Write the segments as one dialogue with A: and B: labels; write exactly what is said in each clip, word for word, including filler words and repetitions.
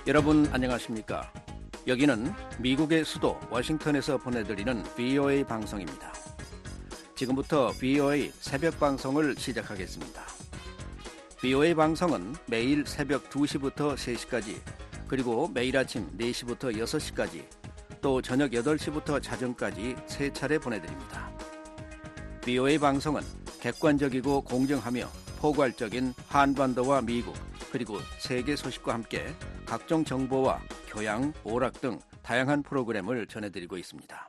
A: 여러분 안녕하십니까? 여기는 미국의 수도 워싱턴에서 보내드리는 브이오에이 방송입니다. 지금부터 브이오에이 새벽 방송을 시작하겠습니다. 브이오에이 방송은 매일 새벽 두 시부터 세 시까지, 그리고 매일 아침 네 시부터 여섯 시까지, 또 저녁 여덟 시부터 자정까지 세 차례 보내드립니다. 브이오에이 방송은 객관적이고 공정하며 포괄적인 한반도와 미국, 그리고 세계 소식과 함께 각종 정보와 교양, 오락 등 다양한 프로그램을 전해드리고 있습니다.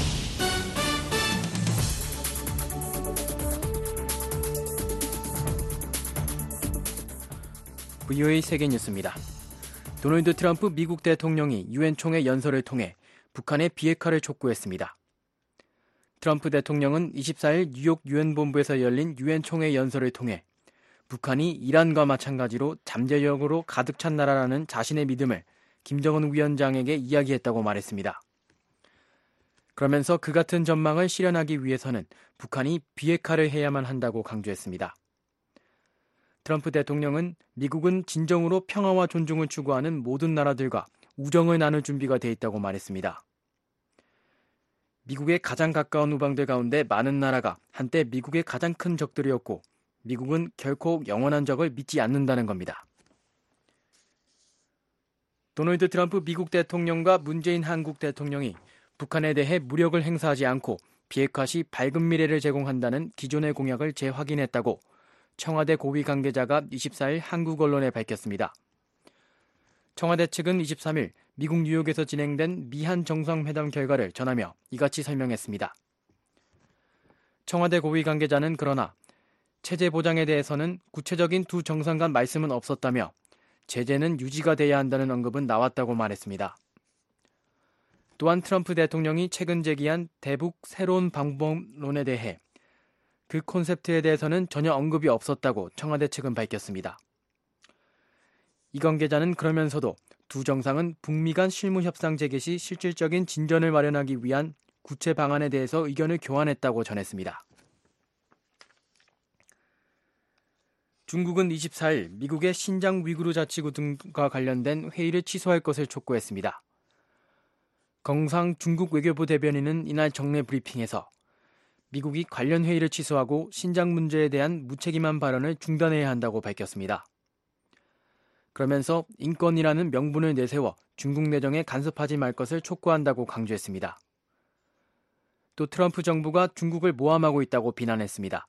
B: 브이오에이 세계뉴스입니다. 도널드 트럼프 미국 대통령이 유엔 총회 연설을 통해 북한의 비핵화를 촉구했습니다. 트럼프 대통령은 이십사일 뉴욕 유엔 본부에서 열린 유엔 총회 연설을 통해 북한이 이란과 마찬가지로 잠재력으로 가득 찬 나라라는 자신의 믿음을 김정은 위원장에게 이야기했다고 말했습니다. 그러면서 그 같은 전망을 실현하기 위해서는 북한이 비핵화를 해야만 한다고 강조했습니다. 트럼프 대통령은 미국은 진정으로 평화와 존중을 추구하는 모든 나라들과 우정을 나눌 준비가 돼 있다고 말했습니다. 미국의 가장 가까운 우방들 가운데 많은 나라가 한때 미국의 가장 큰 적들이었고 미국은 결코 영원한 적을 믿지 않는다는 겁니다. 도널드 트럼프 미국 대통령과 문재인 한국 대통령이 북한에 대해 무력을 행사하지 않고 비핵화 시 밝은 미래를 제공한다는 기존의 공약을 재확인했다고 청와대 고위 관계자가 이십사일 한국 언론에 밝혔습니다. 청와대 측은 이십삼일 미국 뉴욕에서 진행된 미한 정상회담 결과를 전하며 이같이 설명했습니다. 청와대 고위 관계자는 그러나 체제 보장에 대해서는 구체적인 두 정상 간 말씀은 없었다며 제재는 유지가 돼야 한다는 언급은 나왔다고 말했습니다. 또한 트럼프 대통령이 최근 제기한 대북 새로운 방법론에 대해 그 콘셉트에 대해서는 전혀 언급이 없었다고 청와대 측은 밝혔습니다. 이 관계자는 그러면서도 두 정상은 북미 간 실무 협상 재개 시 실질적인 진전을 마련하기 위한 구체 방안에 대해서 의견을 교환했다고 전했습니다. 중국은 이십사일 미국의 신장 위구르 자치구 등과 관련된 회의를 취소할 것을 촉구했습니다. 경상 중국 외교부 대변인은 이날 정례 브리핑에서 미국이 관련 회의를 취소하고 신장 문제에 대한 무책임한 발언을 중단해야 한다고 밝혔습니다. 그러면서 인권이라는 명분을 내세워 중국 내정에 간섭하지 말 것을 촉구한다고 강조했습니다. 또 트럼프 정부가 중국을 모함하고 있다고 비난했습니다.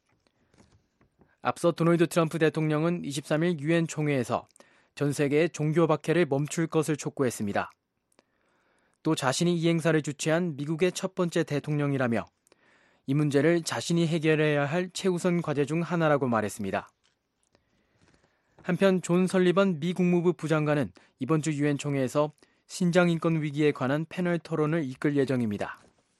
B: 앞서 도널드 트럼프 대통령은 이십삼일 유엔 총회에서 전 세계의 종교 박해를 멈출 것을 촉구했습니다. 또 자신이 이 행사를 주최한 미국의 첫 번째 대통령이라며 이 문제를 자신이 해결해야 할 최우선 과제 중 하나라고 말했습니다. 한편 존 설리번 미 국무부 부장관은 이번 주 유엔 총회에서 신장 인권 위기에 관한 패널 토론을 이끌 예정입니다.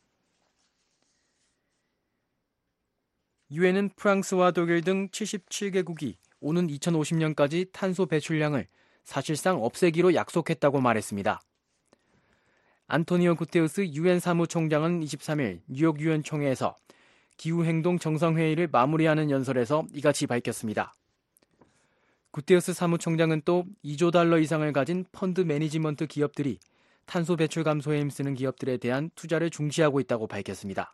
B: 유엔은 프랑스와 독일 등 칠십칠 개국이 오는 이천오십년까지 탄소 배출량을 사실상 없애기로 약속했다고 말했습니다. 안토니오 구테우스 유엔 사무총장은 이십삼일 뉴욕 유엔 총회에서 기후행동 정상회의를 마무리하는 연설에서 이같이 밝혔습니다. 구테우스 사무총장은 또 이조 달러 이상을 가진 펀드 매니지먼트 기업들이 탄소 배출 감소에 힘쓰는 기업들에 대한 투자를 중시하고 있다고 밝혔습니다.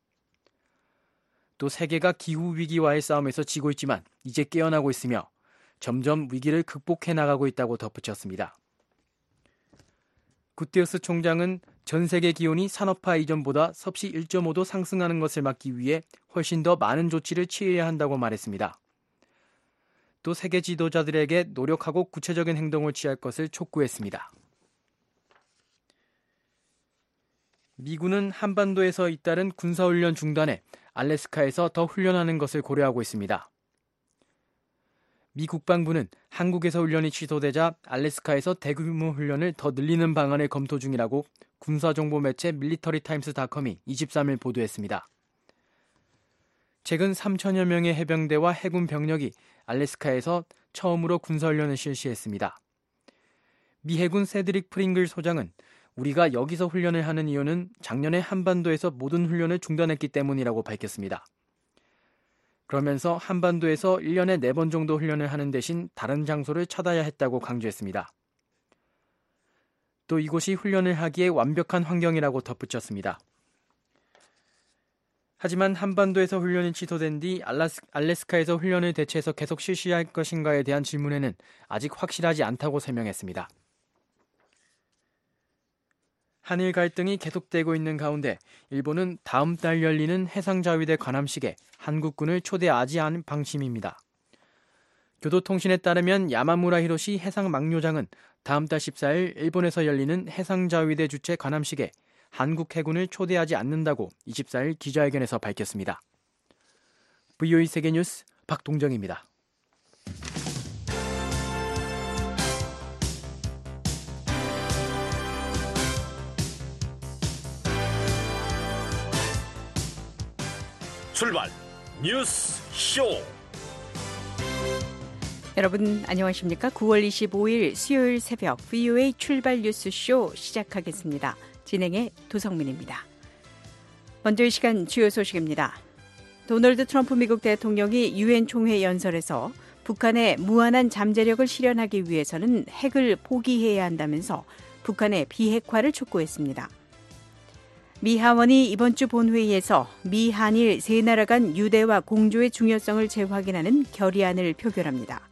B: 또 세계가 기후위기와의 싸움에서 지고 있지만 이제 깨어나고 있으며 점점 위기를 극복해 나가고 있다고 덧붙였습니다. 구테우스 총장은 전 세계 기온이 산업화 이전보다 섭씨 일점오도 상승하는 것을 막기 위해 훨씬 더 많은 조치를 취해야 한다고 말했습니다. 또 세계 지도자들에게 노력하고 구체적인 행동을 취할 것을 촉구했습니다. 미군은 한반도에서 잇따른 군사훈련 중단에 알래스카에서 더 훈련하는 것을 고려하고 있습니다. 미 국방부는 한국에서 훈련이 취소되자 알래스카에서 대규모 훈련을 더 늘리는 방안을 검토 중이라고 군사정보 매체 밀리터리타임스닷컴이 이십삼일 보도했습니다. 최근 삼천여 명의 해병대와 해군 병력이 알래스카에서 처음으로 군사훈련을 실시했습니다. 미 해군 세드릭 프링글 소장은 우리가 여기서 훈련을 하는 이유는 작년에 한반도에서 모든 훈련을 중단했기 때문이라고 밝혔습니다. 그러면서 한반도에서 일 년에 네 번 정도 훈련을 하는 대신 다른 장소를 찾아야 했다고 강조했습니다. 또 이곳이 훈련을 하기에 완벽한 환경이라고 덧붙였습니다. 하지만 한반도에서 훈련이 취소된 뒤 알라스, 알래스카에서 훈련을 대체해서 계속 실시할 것인가에 대한 질문에는 아직 확실하지 않다고 설명했습니다. 한일 갈등이 계속되고 있는 가운데 일본은 다음 달 열리는 해상자위대 관함식에 한국군을 초대하지 않은 방침입니다. 교도통신에 따르면 야마무라 히로시 해상망료장은 다음 달 십사일 일본에서 열리는 해상자위대 주최 관함식에 한국 해군을 초대하지 않는다고 이십사일 기자회견에서 밝혔습니다. 브이오에이 세계뉴스 박동정입니다.
C: 출발 뉴스 쇼.
D: 여러분 안녕하십니까? 구월 이십오일 수요일 새벽 브이오에이 출발 뉴스 쇼 시작하겠습니다. 진행의 도성민입니다. 먼저 이 시간 주요 소식입니다. 도널드 트럼프 미국 대통령이 유엔 총회 연설에서 북한의 무한한 잠재력을 실현하기 위해서는 핵을 포기해야 한다면서 북한의 비핵화를 촉구했습니다. 미 하원이 이번 주 본회의에서 미 한일 세 나라 간 유대와 공조의 중요성을 재확인하는 결의안을 표결합니다.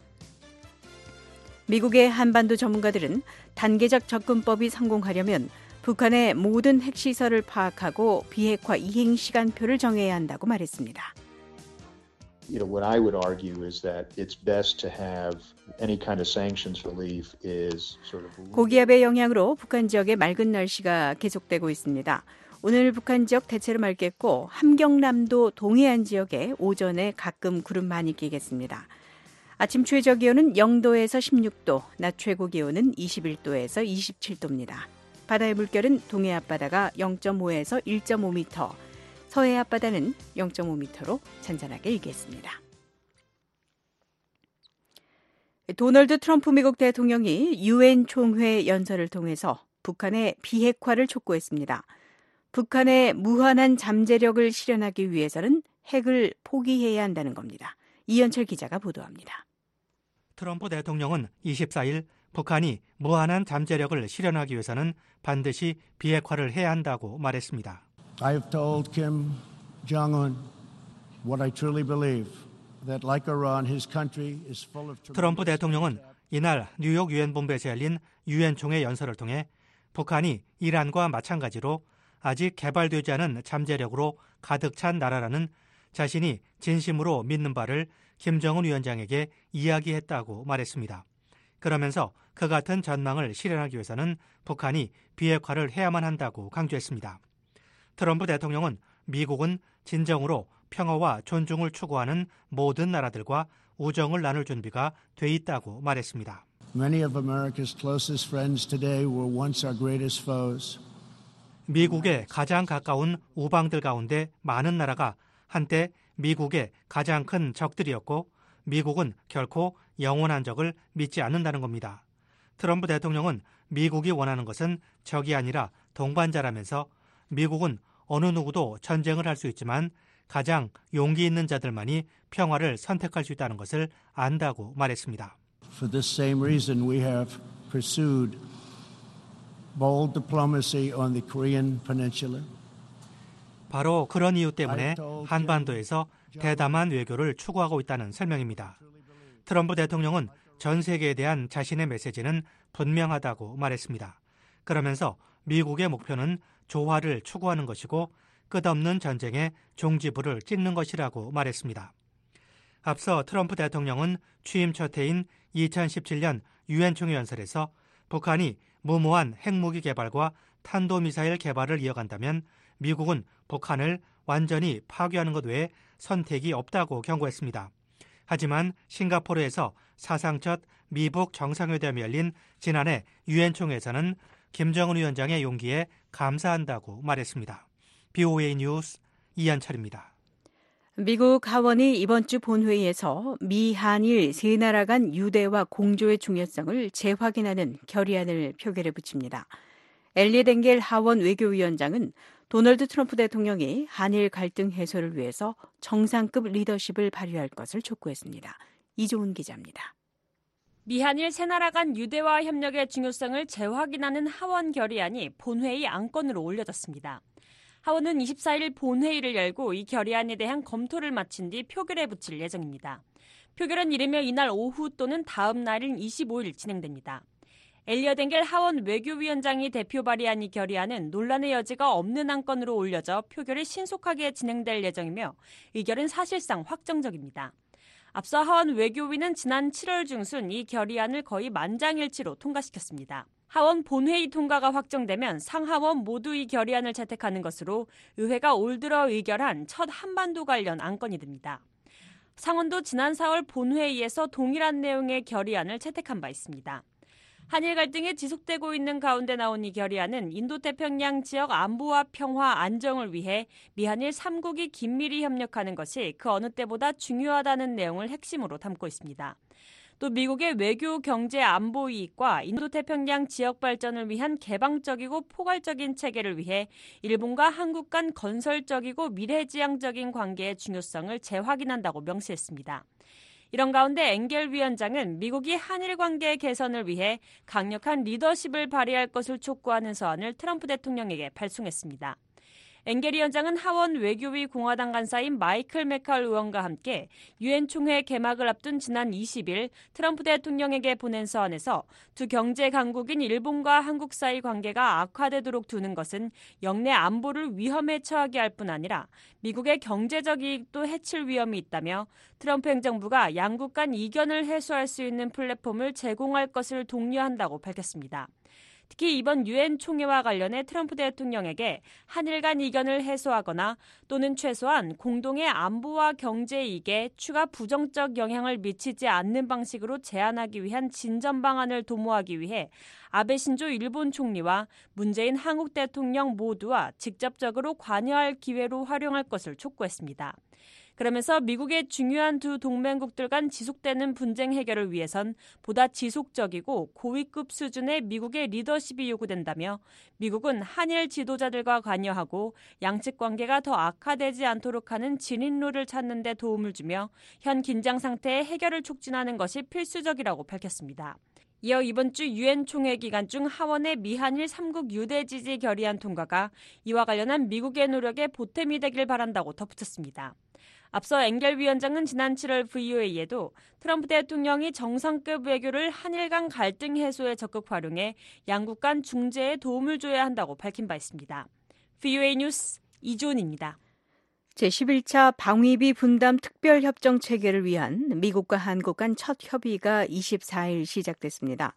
D: 미국의 한반도 전문가들은 단계적 접근법이 성공하려면 북한의 모든 핵시설을 파악하고 비핵화 이행 시간표를 정해야 한다고 말했습니다.
E: You know, what I would argue is that it's best to have any kind of sanctions relief is sort of
D: 고기압의 영향으로 북한 지역의 맑은 날씨가 계속되고 있습니다. 오늘 북한 지역 대체로 맑겠고 함경남도 동해안 지역에 오전에 가끔 구름 많이 끼겠습니다. 아침 최저 기온은 영도에서 십육도, 낮 최고 기온은 이십일도에서 이십칠도입니다. 바다의 물결은 동해 앞바다가 영점오에서 일점오 미터, 서해 앞바다는 영점오 미터로 잔잔하게 일겠습니다. 도널드 트럼프 미국 대통령이 유엔 총회 연설을 통해서 북한의 비핵화를 촉구했습니다. 북한의 무한한 잠재력을 실현하기 위해서는 핵을 포기해야 한다는 겁니다. 이현철 기자가 보도합니다.
F: 트럼프 대통령은 이십사일 북한이 무한한 잠재력을 실현하기 위해서는 반드시 비핵화를 해야 한다고 말했습니다.
G: I have told Kim Jong-un what I truly believe, that like Iran, his country is full of
F: 트럼프 대통령은 이날 뉴욕 유엔 본부에서 열린 유엔 총회 연설을 통해 북한이 이란과 마찬가지로 아직 개발되지 않은 잠재력으로 가득 찬 나라라는 자신이 진심으로 믿는 바를 김정은 위원장에게 이야기했다고 말했습니다. 그러면서 그 같은 전망을 실현하기 위해서는 북한이 비핵화를 해야만 한다고 강조했습니다. 트럼프 대통령은 미국은 진정으로 평화와 존중을 추구하는 모든 나라들과 우정을 나눌 준비가 돼 있다고 말했습니다.
G: Many of America's closest friends today were once our greatest foes.
F: 미국의 가장 가까운 우방들 가운데 많은 나라가 한때 미국의 가장 큰 적들이었고 미국은 결코 영원한 적을 믿지 않는다는 겁니다. 트럼프 대통령은 미국이 원하는 것은 적이 아니라 동반자라면서 미국은 어느 누구도 전쟁을 할 수 있지만 가장 용기 있는 자들만이 평화를 선택할 수 있다는 것을 안다고 말했습니다.
G: For this same reason, we have pursued bold diplomacy on the Korean Peninsula.
F: 바로 그런 이유 때문에 한반도에서 대담한 외교를 추구하고 있다는 설명입니다. 트럼프 대통령은 전 세계에 대한 자신의 메시지는 분명하다고 말했습니다. 그러면서 미국의 목표는 조화를 추구하는 것이고 끝없는 전쟁의 종지부를 찍는 것이라고 말했습니다. 앞서 트럼프 대통령은 취임 첫 해인 이천십칠년 유엔 총회 연설에서 북한이 무모한 핵무기 개발과 탄도미사일 개발을 이어간다면 미국은 북한을 완전히 파괴하는 것 외에 선택이 없다고 경고했습니다. 하지만 싱가포르에서 사상 첫 미북 정상회담이 열린 지난해 유엔 총회에서는 김정은 위원장의 용기에 감사한다고 말했습니다. 비오에이 뉴스 이한철입니다.
D: 미국 하원이 이번 주 본회의에서 미, 한일 세 나라 간 유대와 공조의 중요성을 재확인하는 결의안을 표결에 붙입니다. 엘리엇 엥겔 하원 외교위원장은 도널드 트럼프 대통령이 한일 갈등 해소를 위해서 정상급 리더십을 발휘할 것을 촉구했습니다. 이종훈 기자입니다.
H: 미한일 세 나라 간 유대화 협력의 중요성을 재확인하는 하원 결의안이 본회의 안건으로 올려졌습니다. 하원은 이십사일 본회의를 열고 이 결의안에 대한 검토를 마친 뒤 표결에 붙일 예정입니다. 표결은 이르면 이날 오후 또는 다음 날인 이십오일 진행됩니다. 엘리엇 엥겔 하원 외교위원장이 대표 발의한 이 결의안은 논란의 여지가 없는 안건으로 올려져 표결이 신속하게 진행될 예정이며 의결은 사실상 확정적입니다. 앞서 하원 외교위는 지난 칠월 중순 이 결의안을 거의 만장일치로 통과시켰습니다. 하원 본회의 통과가 확정되면 상하원 모두 이 결의안을 채택하는 것으로 의회가 올 들어 의결한 첫 한반도 관련 안건이 됩니다. 상원도 지난 사월 본회의에서 동일한 내용의 결의안을 채택한 바 있습니다. 한일 갈등이 지속되고 있는 가운데 나온 이 결의안은 인도태평양 지역 안보와 평화, 안정을 위해 미한일 삼국이 긴밀히 협력하는 것이 그 어느 때보다 중요하다는 내용을 핵심으로 담고 있습니다. 또 미국의 외교, 경제, 안보 이익과 인도태평양 지역 발전을 위한 개방적이고 포괄적인 체계를 위해 일본과 한국 간 건설적이고 미래지향적인 관계의 중요성을 재확인한다고 명시했습니다. 이런 가운데 엥겔 위원장은 미국이 한일 관계 개선을 위해 강력한 리더십을 발휘할 것을 촉구하는 서한을 트럼프 대통령에게 발송했습니다. 엥겔 위원장은 하원 외교위 공화당 간사인 마이클 맥칼 의원과 함께 유엔 총회 개막을 앞둔 지난 이십일 트럼프 대통령에게 보낸 서한에서 두 경제 강국인 일본과 한국 사이 관계가 악화되도록 두는 것은 영내 안보를 위험에 처하게 할 뿐 아니라 미국의 경제적 이익도 해칠 위험이 있다며 트럼프 행정부가 양국 간 이견을 해소할 수 있는 플랫폼을 제공할 것을 독려한다고 밝혔습니다. 특히 이번 유엔 총회와 관련해 트럼프 대통령에게 한일 간 이견을 해소하거나 또는 최소한 공동의 안보와 경제 이익에 추가 부정적 영향을 미치지 않는 방식으로 제안하기 위한 진전 방안을 도모하기 위해 아베 신조 일본 총리와 문재인 한국 대통령 모두와 직접적으로 관여할 기회로 활용할 것을 촉구했습니다. 그러면서 미국의 중요한 두 동맹국들 간 지속되는 분쟁 해결을 위해선 보다 지속적이고 고위급 수준의 미국의 리더십이 요구된다며 미국은 한일 지도자들과 관여하고 양측 관계가 더 악화되지 않도록 하는 진인로를 찾는 데 도움을 주며 현 긴장 상태의 해결을 촉진하는 것이 필수적이라고 밝혔습니다. 이어 이번 주 유엔 총회 기간 중 하원의 미한일 삼국 유대 지지 결의안 통과가 이와 관련한 미국의 노력에 보탬이 되길 바란다고 덧붙였습니다. 앞서 엥겔 위원장은 지난 칠월 브이오에이에도 트럼프 대통령이 정상급 외교를 한일 간 갈등 해소에 적극 활용해 양국 간 중재에 도움을 줘야 한다고 밝힌 바 있습니다. 브이오에이 뉴스 이주은입니다.
D: 제십일 차 방위비 분담 특별협정 체결을 위한 미국과 한국 간 첫 협의가 이십사일 시작됐습니다.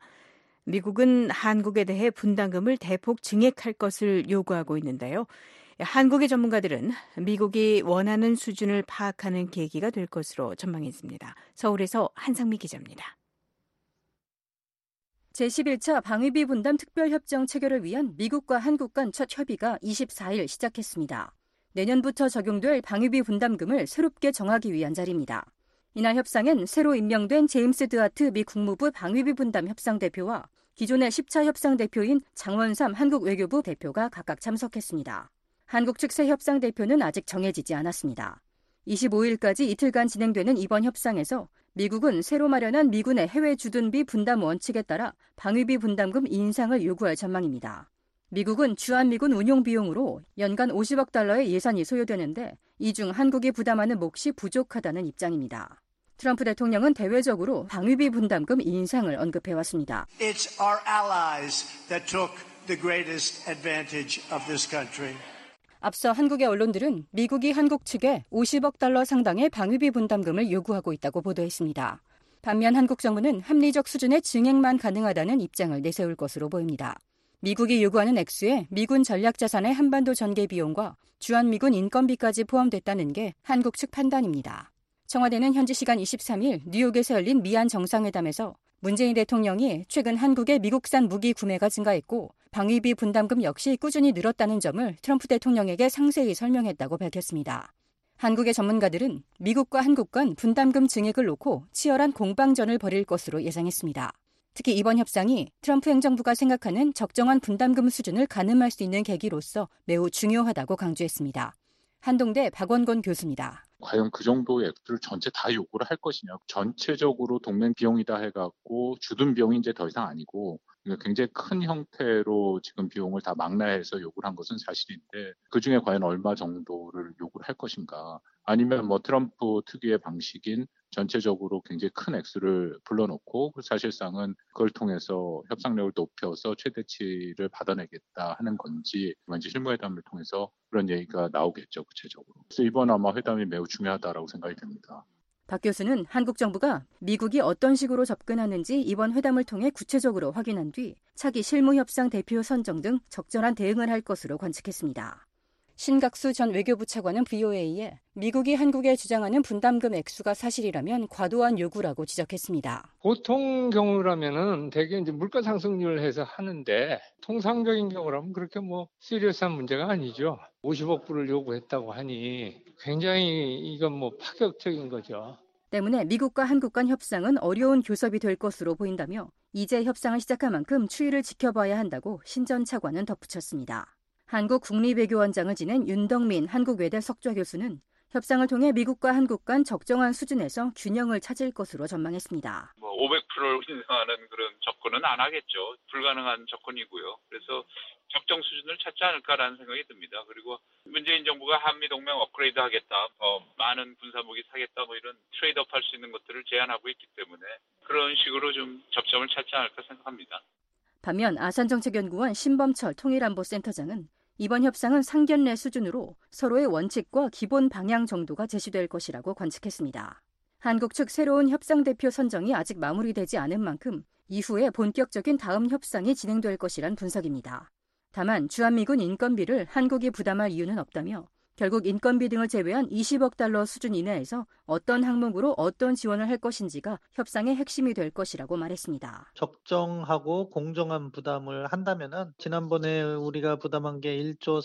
D: 미국은 한국에 대해 분담금을 대폭 증액할 것을 요구하고 있는데요. 한국의 전문가들은 미국이 원하는 수준을 파악하는 계기가 될 것으로 전망했습니다. 서울에서 한상미 기자입니다.
I: 제십일 차 방위비 분담 특별협정 체결을 위한 미국과 한국 간 첫 협의가 이십사일 시작했습니다. 내년부터 적용될 방위비 분담금을 새롭게 정하기 위한 자리입니다. 이날 협상엔 새로 임명된 제임스 드하트 미 국무부 방위비 분담 협상 대표와 기존의 십 차 협상 대표인 장원삼 한국 외교부 대표가 각각 참석했습니다. 한국 측 새 협상 대표는 아직 정해지지 않았습니다. 이십오일까지 이틀간 진행되는 이번 협상에서 미국은 새로 마련한 미군의 해외 주둔비 분담 원칙에 따라 방위비 분담금 인상을 요구할 전망입니다. 미국은 주한미군 운용 비용으로 연간 오십억 달러의 예산이 소요되는데 이 중 한국이 부담하는 몫이 부족하다는 입장입니다. 트럼프 대통령은 대외적으로 방위비 분담금 인상을 언급해왔습니다.
J: It's our allies that took the greatest advantage of this country.
I: 앞서 한국의 언론들은 미국이 한국 측에 오십억 달러 상당의 방위비 분담금을 요구하고 있다고 보도했습니다. 반면 한국 정부는 합리적 수준의 증액만 가능하다는 입장을 내세울 것으로 보입니다. 미국이 요구하는 액수에 미군 전략자산의 한반도 전개 비용과 주한미군 인건비까지 포함됐다는 게 한국 측 판단입니다. 청와대는 현지 시간 이십삼일 뉴욕에서 열린 미한 정상회담에서 문재인 대통령이 최근 한국의 미국산 무기 구매가 증가했고 방위비 분담금 역시 꾸준히 늘었다는 점을 트럼프 대통령에게 상세히 설명했다고 밝혔습니다. 한국의 전문가들은 미국과 한국 간 분담금 증액을 놓고 치열한 공방전을 벌일 것으로 예상했습니다. 특히 이번 협상이 트럼프 행정부가 생각하는 적정한 분담금 수준을 가늠할 수 있는 계기로서 매우 중요하다고 강조했습니다. 한동대 박원권 교수입니다.
K: 과연 그 정도의 액수를 전체 다 요구를 할 것이냐. 전체적으로 동맹 비용이다 해갖고 주둔 비용이 이제 더 이상 아니고 굉장히 큰 형태로 지금 비용을 다 망라해서 요구를 한 것은 사실인데 그중에 과연 얼마 정도를 요구를 할 것인가. 아니면 뭐 트럼프 특유의 방식인 전체적으로 굉장히 큰 액수를 불러놓고 사실상은 그걸 통해서 협상력을 높여서 최대치를 받아내겠다 하는 건지 먼저 실무회담을 통해서 그런 얘기가 나오겠죠. 구체적으로. 그래서 이번 아마 회담이 매우 중요하다라고 생각이 됩니다.
I: 박 교수는 한국 정부가 미국이 어떤 식으로 접근하는지 이번 회담을 통해 구체적으로 확인한 뒤 차기 실무협상 대표 선정 등 적절한 대응을 할 것으로 관측했습니다. 신각수 전 외교부 차관은 브이오에이에 미국이 한국에 주장하는 분담금 액수가 사실이라면 과도한 요구라고 지적했습니다.
L: 보통 경우라면은 대개 이제 물가 상승률을 해서 하는데 통상적인 경우라면 그렇게 뭐 시리어스한 문제가 아니죠. 오십억 불을 요구했다고 하니 굉장히 이건 뭐 파격적인 거죠.
I: 때문에 미국과 한국 간 협상은 어려운 교섭이 될 것으로 보인다며 이제 협상을 시작한 만큼 추이를 지켜봐야 한다고 신 전 차관은 덧붙였습니다. 한국국립외교원장을 지낸 윤덕민 한국외대 석좌 교수는 협상을 통해 미국과 한국 간 적정한 수준에서 균형을 찾을 것으로 전망했습니다.
M: 뭐 오백 퍼센트를 인상하는 그런 접근은 안 하겠죠. 불가능한 접근이고요. 그래서 적정 수준을 찾지 않을까라는 생각이 듭니다. 그리고 문재인 정부가 한미동맹 업그레이드 하겠다, 더 많은 군사무기 사겠다, 뭐 이런 트레이드업 할 수 있는 것들을 제안하고 있기 때문에 그런 식으로 좀 접점을 찾지 않을까 생각합니다.
I: 반면 아산정책연구원 신범철 통일안보센터장은 이번 협상은 상견례 수준으로 서로의 원칙과 기본 방향 정도가 제시될 것이라고 관측했습니다. 한국 측 새로운 협상 대표 선정이 아직 마무리되지 않은 만큼 이후에 본격적인 다음 협상이 진행될 것이란 분석입니다. 다만 주한미군 인건비를 한국이 부담할 이유는 없다며 결국 인건비 등을 제외한 이십억 달러 수준 이내에서 어떤 항목으로 어떤 지원을 할 것인지가 협상의 핵심이 될 것이라고 말했습니다.
N: 적정하고 공정한 부담을 한다면은 지난번에 우리가 부담한 게 일조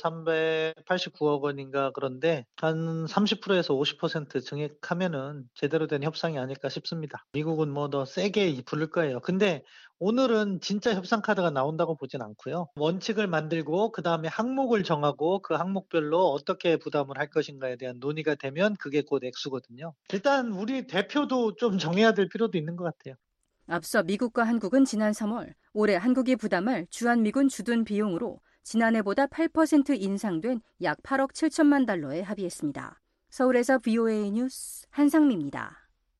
N: 삼백팔십구억 원인가 그런데 한 삼십 퍼센트에서 오십 퍼센트 증액하면은 제대로 된 협상이 아닐까 싶습니다. 미국은 뭐 더 세게 부를 거예요. 근데 오늘은 진짜 협상 카드가 나온다고 보진 않고요. 원칙을 만들고 그다음에 항목을 정하고 그 항목별로 어떻게 부담을 할 것인가에 대한 논의가 되면 그게 곧 액수거든요. 일단 우리 대표도 좀 정해야 될 필요도 있는 것 같아요.
I: 앞서 미국과 한국은 지난 삼월 올해 한국이 부담할 주한미군 주둔 비용으로 지난해보다 팔 퍼센트 인상된 약 팔억 칠천만 달러에 합의했습니다. 서울에서 브이오에이 뉴스 한상미입니다.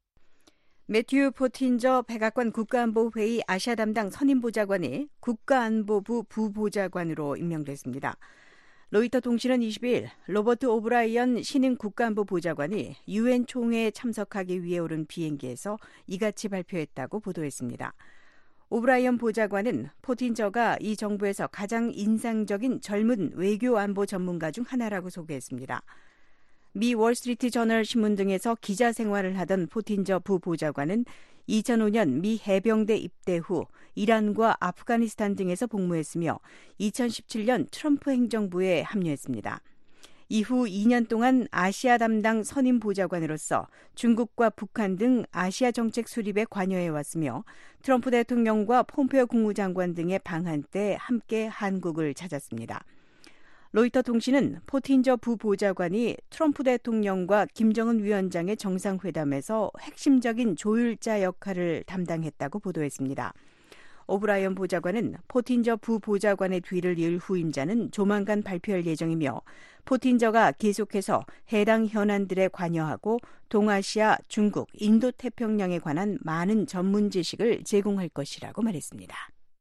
D: 매튜 포틴저 백악관 국가안보회의 아시아 담당 선임보좌관이 국가안보부 부보좌관으로 임명됐습니다. 로이터 통신은 이십일 로버트 오브라이언 신임 국가안보보좌관이 유엔 총회에 참석하기 위해 오른 비행기에서 이같이 발표했다고 보도했습니다. 오브라이언 보좌관은 포틴저가 이 정부에서 가장 인상적인 젊은 외교안보 전문가 중 하나라고 소개했습니다. 미 월스트리트 저널 신문 등에서 기자 생활을 하던 포틴저 부보좌관은 이천오 년 미 해병대 입대 후 이란과 아프가니스탄 등에서 복무했으며 이천십칠 년 트럼프 행정부에 합류했습니다. 이후 이 년 동안 아시아 담당 선임 보좌관으로서 중국과 북한 등 아시아 정책 수립에 관여해왔으며 트럼프 대통령과 폼페오 국무장관 등의 방한 때 함께 한국을 찾았습니다. 로이터 통신은 포틴저 부보좌관이 트럼프 대통령과 김정은 위원장의 정상회담에서 핵심적인 조율자 역할을 담당했다고 보도했습니다. 오브라이언 보좌관은 포틴저 부보좌관의 뒤를 이을 후임자는 조만간 발표할 예정이며 포틴저가 계속해서 해당 현안들에 관여하고 동아시아, 중국, 인도태평양에 관한 많은 전문 지식을 제공할 것이라고 말했습니다.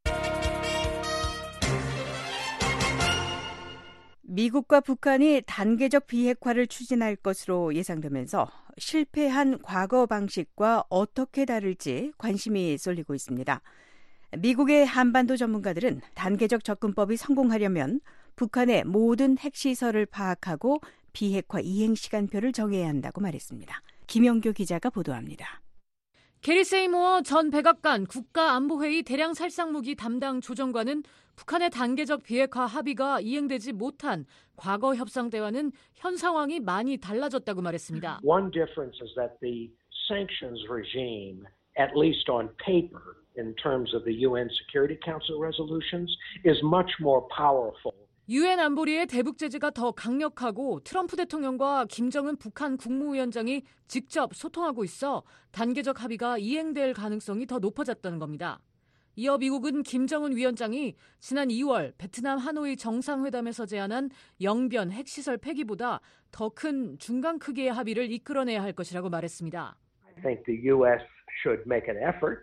D: 미국과 북한이 단계적 비핵화를 추진할 것으로 예상되면서 실패한 과거 방식과 어떻게 다를지 관심이 쏠리고 있습니다. 미국의 한반도 전문가들은 단계적 접근법이 성공하려면 북한의 모든 핵시설을 파악하고 비핵화 이행 시간표를 정해야 한다고 말했습니다. 김영교 기자가 보도합니다.
O: 게리 세이모어 전 백악관 국가안보회의 대량 살상무기 담당 조정관은 북한의 단계적 비핵화 합의가 이행되지 못한 과거 협상 때와는 현 상황이 많이 달라졌다고 말했습니다.
P: One difference is that the sanctions regime, at least on paper, in terms of the 유엔 Security Council resolutions, is much more powerful.
O: 유엔 안보리의 대북 제재가 더 강력하고 트럼프 대통령과 김정은 북한 국무위원장이 직접 소통하고 있어 단계적 합의가 이행될 가능성이 더 높아졌다는 겁니다. 이어 미국은 김정은 위원장이 지난 이월 베트남 하노이 정상회담에서 제안한 영변 핵시설 폐기보다 더 큰 중간 크기의 합의를 이끌어내야 할 것이라고 말했습니다.
P: I think the U S should make an effort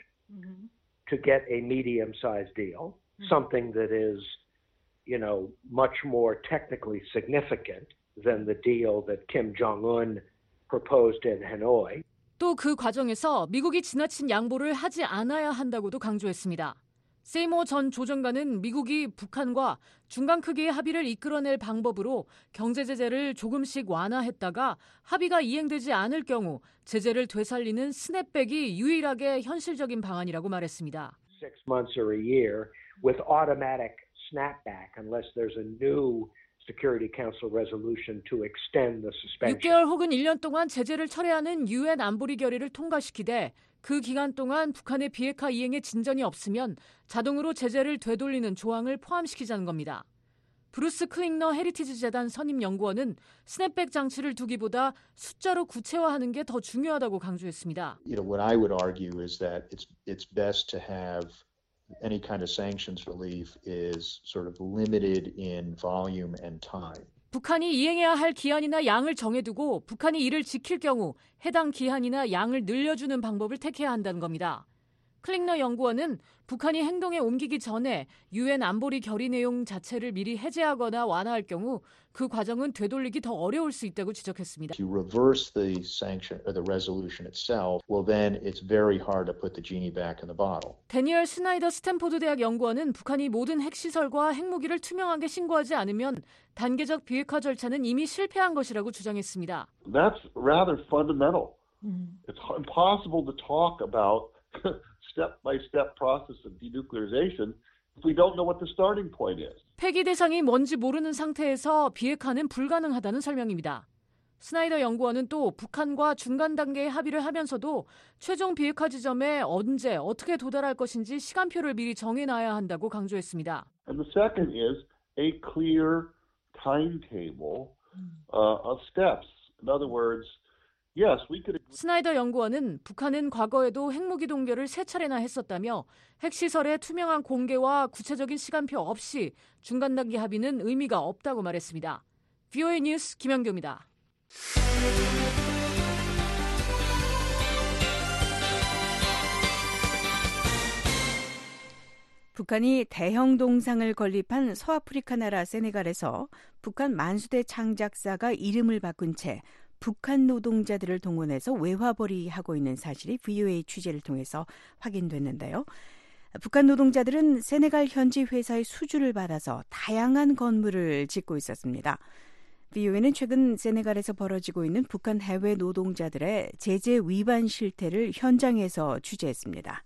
P: to get a medium-sized deal, something that is, you know, much more technically significant than the deal that Kim Jong-un proposed in Hanoi.
O: 또 그 과정에서 미국이 지나친 양보를 하지 않아야 한다고도 강조했습니다. 세이모 전 조정관은 미국이 북한과 중간 크기의 합의를 이끌어낼 방법으로 경제 제재를 조금씩 완화했다가 합의가 이행되지 않을 경우 제재를 되살리는 스냅백이 유일하게 현실적인 방안이라고 말했습니다.
P: Six months or a year with automatic snapback unless there's a new Security Council resolution to extend the suspension.
O: 육 개월 혹은 일 년 동안 제재를 철회하는 유엔 안보리 결의를 통과시키되 그 기간 동안 북한의 비핵화 이행에 진전이 없으면 자동으로 제재를 되돌리는 조항을 포함시키자는 겁니다. 브루스 클링너 헤리티지 재단 선임 연구원은 스냅백 장치를 두기보다 숫자로 구체화하는 게 더 중요하다고 강조했습니다.
E: You know, what I would argue is that it's it's best to have any kind of sanctions relief is sort of limited in volume and time.
O: 북한이 이행해야 할 기한이나 양을 정해두고 북한이 이를 지킬 경우 해당 기한이나 양을 늘려주는 방법을 택해야 한다는 겁니다. 클링너 연구원은 북한이 행동에 옮기기 전에 유엔 안보리 결의 내용 자체를 미리 해제하거나 완화할 경우 그 과정은 되돌리기 더 어려울 수 있다고 지적했습니다.
E: If you reverse the sanction or the resolution itself, well then it's very hard to put the genie back in the bottle.
O: 데니얼 스나이더 스탠포드 대학 연구원은 북한이 모든 핵시설과 핵무기를 투명하게 신고하지 않으면 단계적 비핵화 절차는 이미 실패한 것이라고 주장했습니다.
Q: That's rather fundamental. Mm. It's impossible to talk about step-by-step process of denuclearization if we don't know what the starting point is.
O: 폐기 대상이 뭔지 모르는 상태에서 비핵화는 불가능하다는 설명입니다. 스나이더 연구원은 또 북한과 중간 단계의 합의를 하면서도 최종 비핵화 지점에 언제 어떻게 도달할 것인지 시간표를 미리 정해놔야 한다고 강조했습니다.
Q: And the second is a clear timetable uh, of steps. In other words, Yes, we could...
O: 스나이더 연구원은 북한은 과거에도 핵무기 동결을 세 차례나 했었다며 핵시설의 투명한 공개와 구체적인 시간표 없이 중간 단계 합의는 의미가 없다고 말했습니다. 브이오에이 뉴스 김현규입니다.
D: 북한이 대형 동상을 건립한 서아프리카 나라 세네갈에서 북한 만수대 창작사가 이름을 바꾼 채 북한 노동자들을 동원해서 외화벌이하고 있는 사실이 브이오에이 취재를 통해서 확인됐는데요. 북한 노동자들은 세네갈 현지 회사의 수주를 받아서 다양한 건물을 짓고 있었습니다. 브이오에이는 최근 세네갈에서 벌어지고 있는 북한 해외 노동자들의 제재 위반 실태를 현장에서 취재했습니다.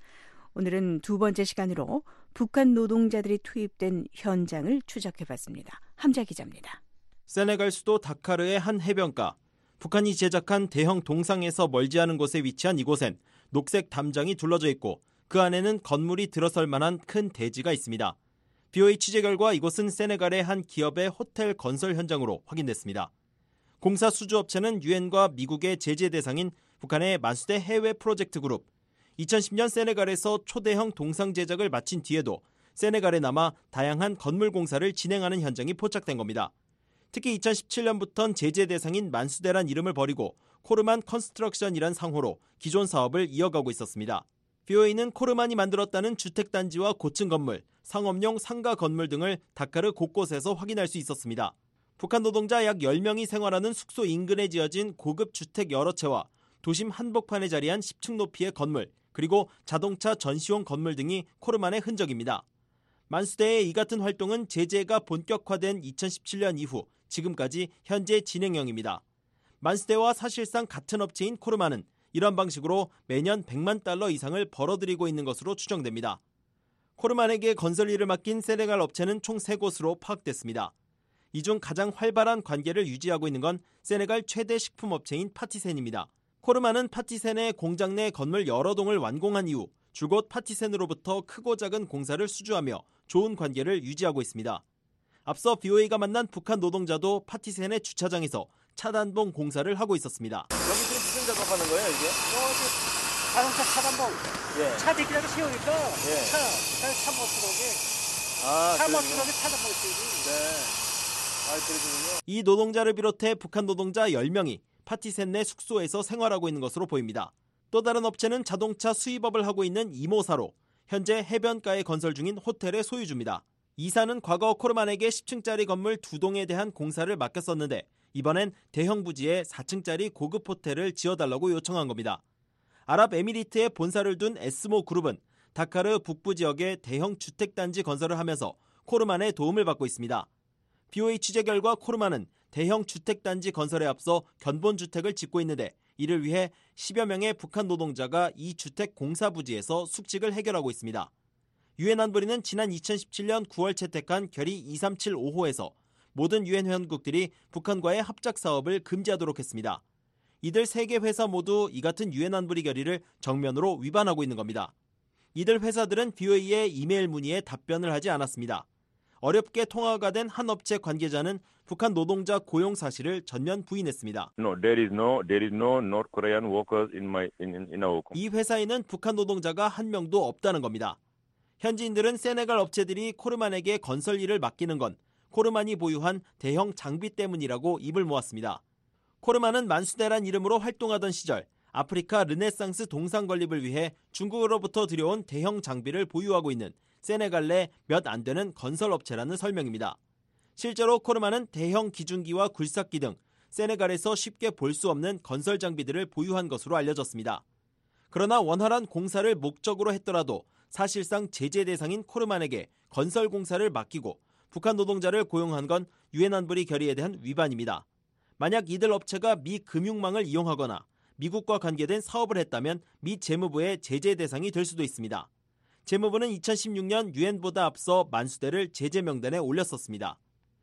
D: 오늘은 두 번째 시간으로 북한 노동자들이 투입된 현장을 추적해봤습니다. 함자 기자입니다.
R: 세네갈 수도 다카르의 한 해변가. 북한이 제작한 대형 동상에서 멀지 않은 곳에 위치한 이곳엔 녹색 담장이 둘러져 있고 그 안에는 건물이 들어설 만한 큰 대지가 있습니다. 브이오에이 취재 결과 이곳은 세네갈의 한 기업의 호텔 건설 현장으로 확인됐습니다. 공사 수주업체는 유엔과 미국의 제재 대상인 북한의 만수대 해외 프로젝트 그룹. 이천십 년 세네갈에서 초대형 동상 제작을 마친 뒤에도 세네갈에 남아 다양한 건물 공사를 진행하는 현장이 포착된 겁니다. 특히 이천십칠 년부터는 제재 대상인 만수대란 이름을 버리고 코르만 컨스트럭션이란 상호로 기존 사업을 이어가고 있었습니다. 브이오에이는 코르만이 만들었다는 주택단지와 고층 건물, 상업용 상가 건물 등을 다카르 곳곳에서 확인할 수 있었습니다. 북한 노동자 약 열 명이 생활하는 숙소 인근에 지어진 고급 주택 여러 채와 도심 한복판에 자리한 십 층 높이의 건물, 그리고 자동차 전시용 건물 등이 코르만의 흔적입니다. 만수대의 이 같은 활동은 제재가 본격화된 이천십칠 년 이후 지금까지 현재 진행형입니다. 만수대와 사실상 같은 업체인 코르만은 이런 방식으로 매년 백만 달러 이상을 벌어들이고 있는 것으로 추정됩니다. 코르만에게 건설 일을 맡긴 세네갈 업체는 총 세 곳으로 파악됐습니다. 이 중 가장 활발한 관계를 유지하고 있는 건 세네갈 최대 식품업체인 파티센입니다. 코르만은 파티센의 공장 내 건물 여러 동을 완공한 이후 줄곧 파티센으로부터 크고 작은 공사를 수주하며 좋은 관계를 유지하고 있습니다. 앞서 비오에이가 만난 북한 노동자도 파티센의 주차장에서 차단봉 공사를 하고 있었습니다.
S: 여기 지금 무슨 작업하는 거예요, 이게? 어, 자동차 차단봉. 예. 차 대기라도 세우니까 예. 차, 차 못 들어오게. 아, 차 못 들어오게 차단봉 쓰지. 네. 아, 그러시군요.
R: 이 노동자를 비롯해 북한 노동자 열 명이 파티센 내 숙소에서 생활하고 있는 것으로 보입니다. 또 다른 업체는 자동차 수입업을 하고 있는 이모사로 현재 해변가에 건설 중인 호텔의 소유주입니다. 이사는 과거 코르만에게 십 층짜리 건물 두 동에 대한 공사를 맡겼었는데 이번엔 대형 부지에 사 층짜리 고급 호텔을 지어달라고 요청한 겁니다. 아랍에미리트에 본사를 둔 에스모 그룹은 다카르 북부 지역에 대형 주택단지 건설을 하면서 코르만의 도움을 받고 있습니다. 비오에이 취재 결과 코르만은 대형 주택단지 건설에 앞서 견본주택을 짓고 있는데 이를 위해 십여 명의 북한 노동자가 이 주택 공사 부지에서 숙직을 해결하고 있습니다. 유엔 안보리는 지난 이천십칠 년 구월 채택한 결의 이삼칠오 호에서 모든 유엔 회원국들이 북한과의 합작 사업을 금지하도록 했습니다. 이들 세 개 회사 모두 이 같은 유엔 안보리 결의를 정면으로 위반하고 있는 겁니다. 이들 회사들은 비오에이의 이메일 문의에 답변을 하지 않았습니다. 어렵게 통화가 된 한 업체 관계자는 북한 노동자 고용 사실을 전면 부인했습니다.
T: No, there is no, there is no North Korean workers in my in, in our.
R: 이 회사에는 북한 노동자가 한 명도 없다는 겁니다. 현지인들은 세네갈 업체들이 코르만에게 건설 일을 맡기는 건 코르만이 보유한 대형 장비 때문이라고 입을 모았습니다. 코르만은 만수대란 이름으로 활동하던 시절 아프리카 르네상스 동상 건립을 위해 중국으로부터 들여온 대형 장비를 보유하고 있는 세네갈 내 몇 안 되는 건설업체라는 설명입니다. 실제로 코르만은 대형 기중기와 굴삭기 등 세네갈에서 쉽게 볼 수 없는 건설 장비들을 보유한 것으로 알려졌습니다. 그러나 원활한 공사를 목적으로 했더라도 사실상 제재 대상인 코르만에게 건설 공사를 맡기고 북한 노동자를 고용한 건 유엔 안보리 결의에 대한 위반입니다. 만약 이들 업체가 미 금융망을 이용하거나 미국과 관계된 사업을 했다면 미 재무부의 제재 대상이 될 수도 있습니다. 재무부는 이천십육 년 유엔보다 앞서 만수대를 제재 명단에 올렸었습니다.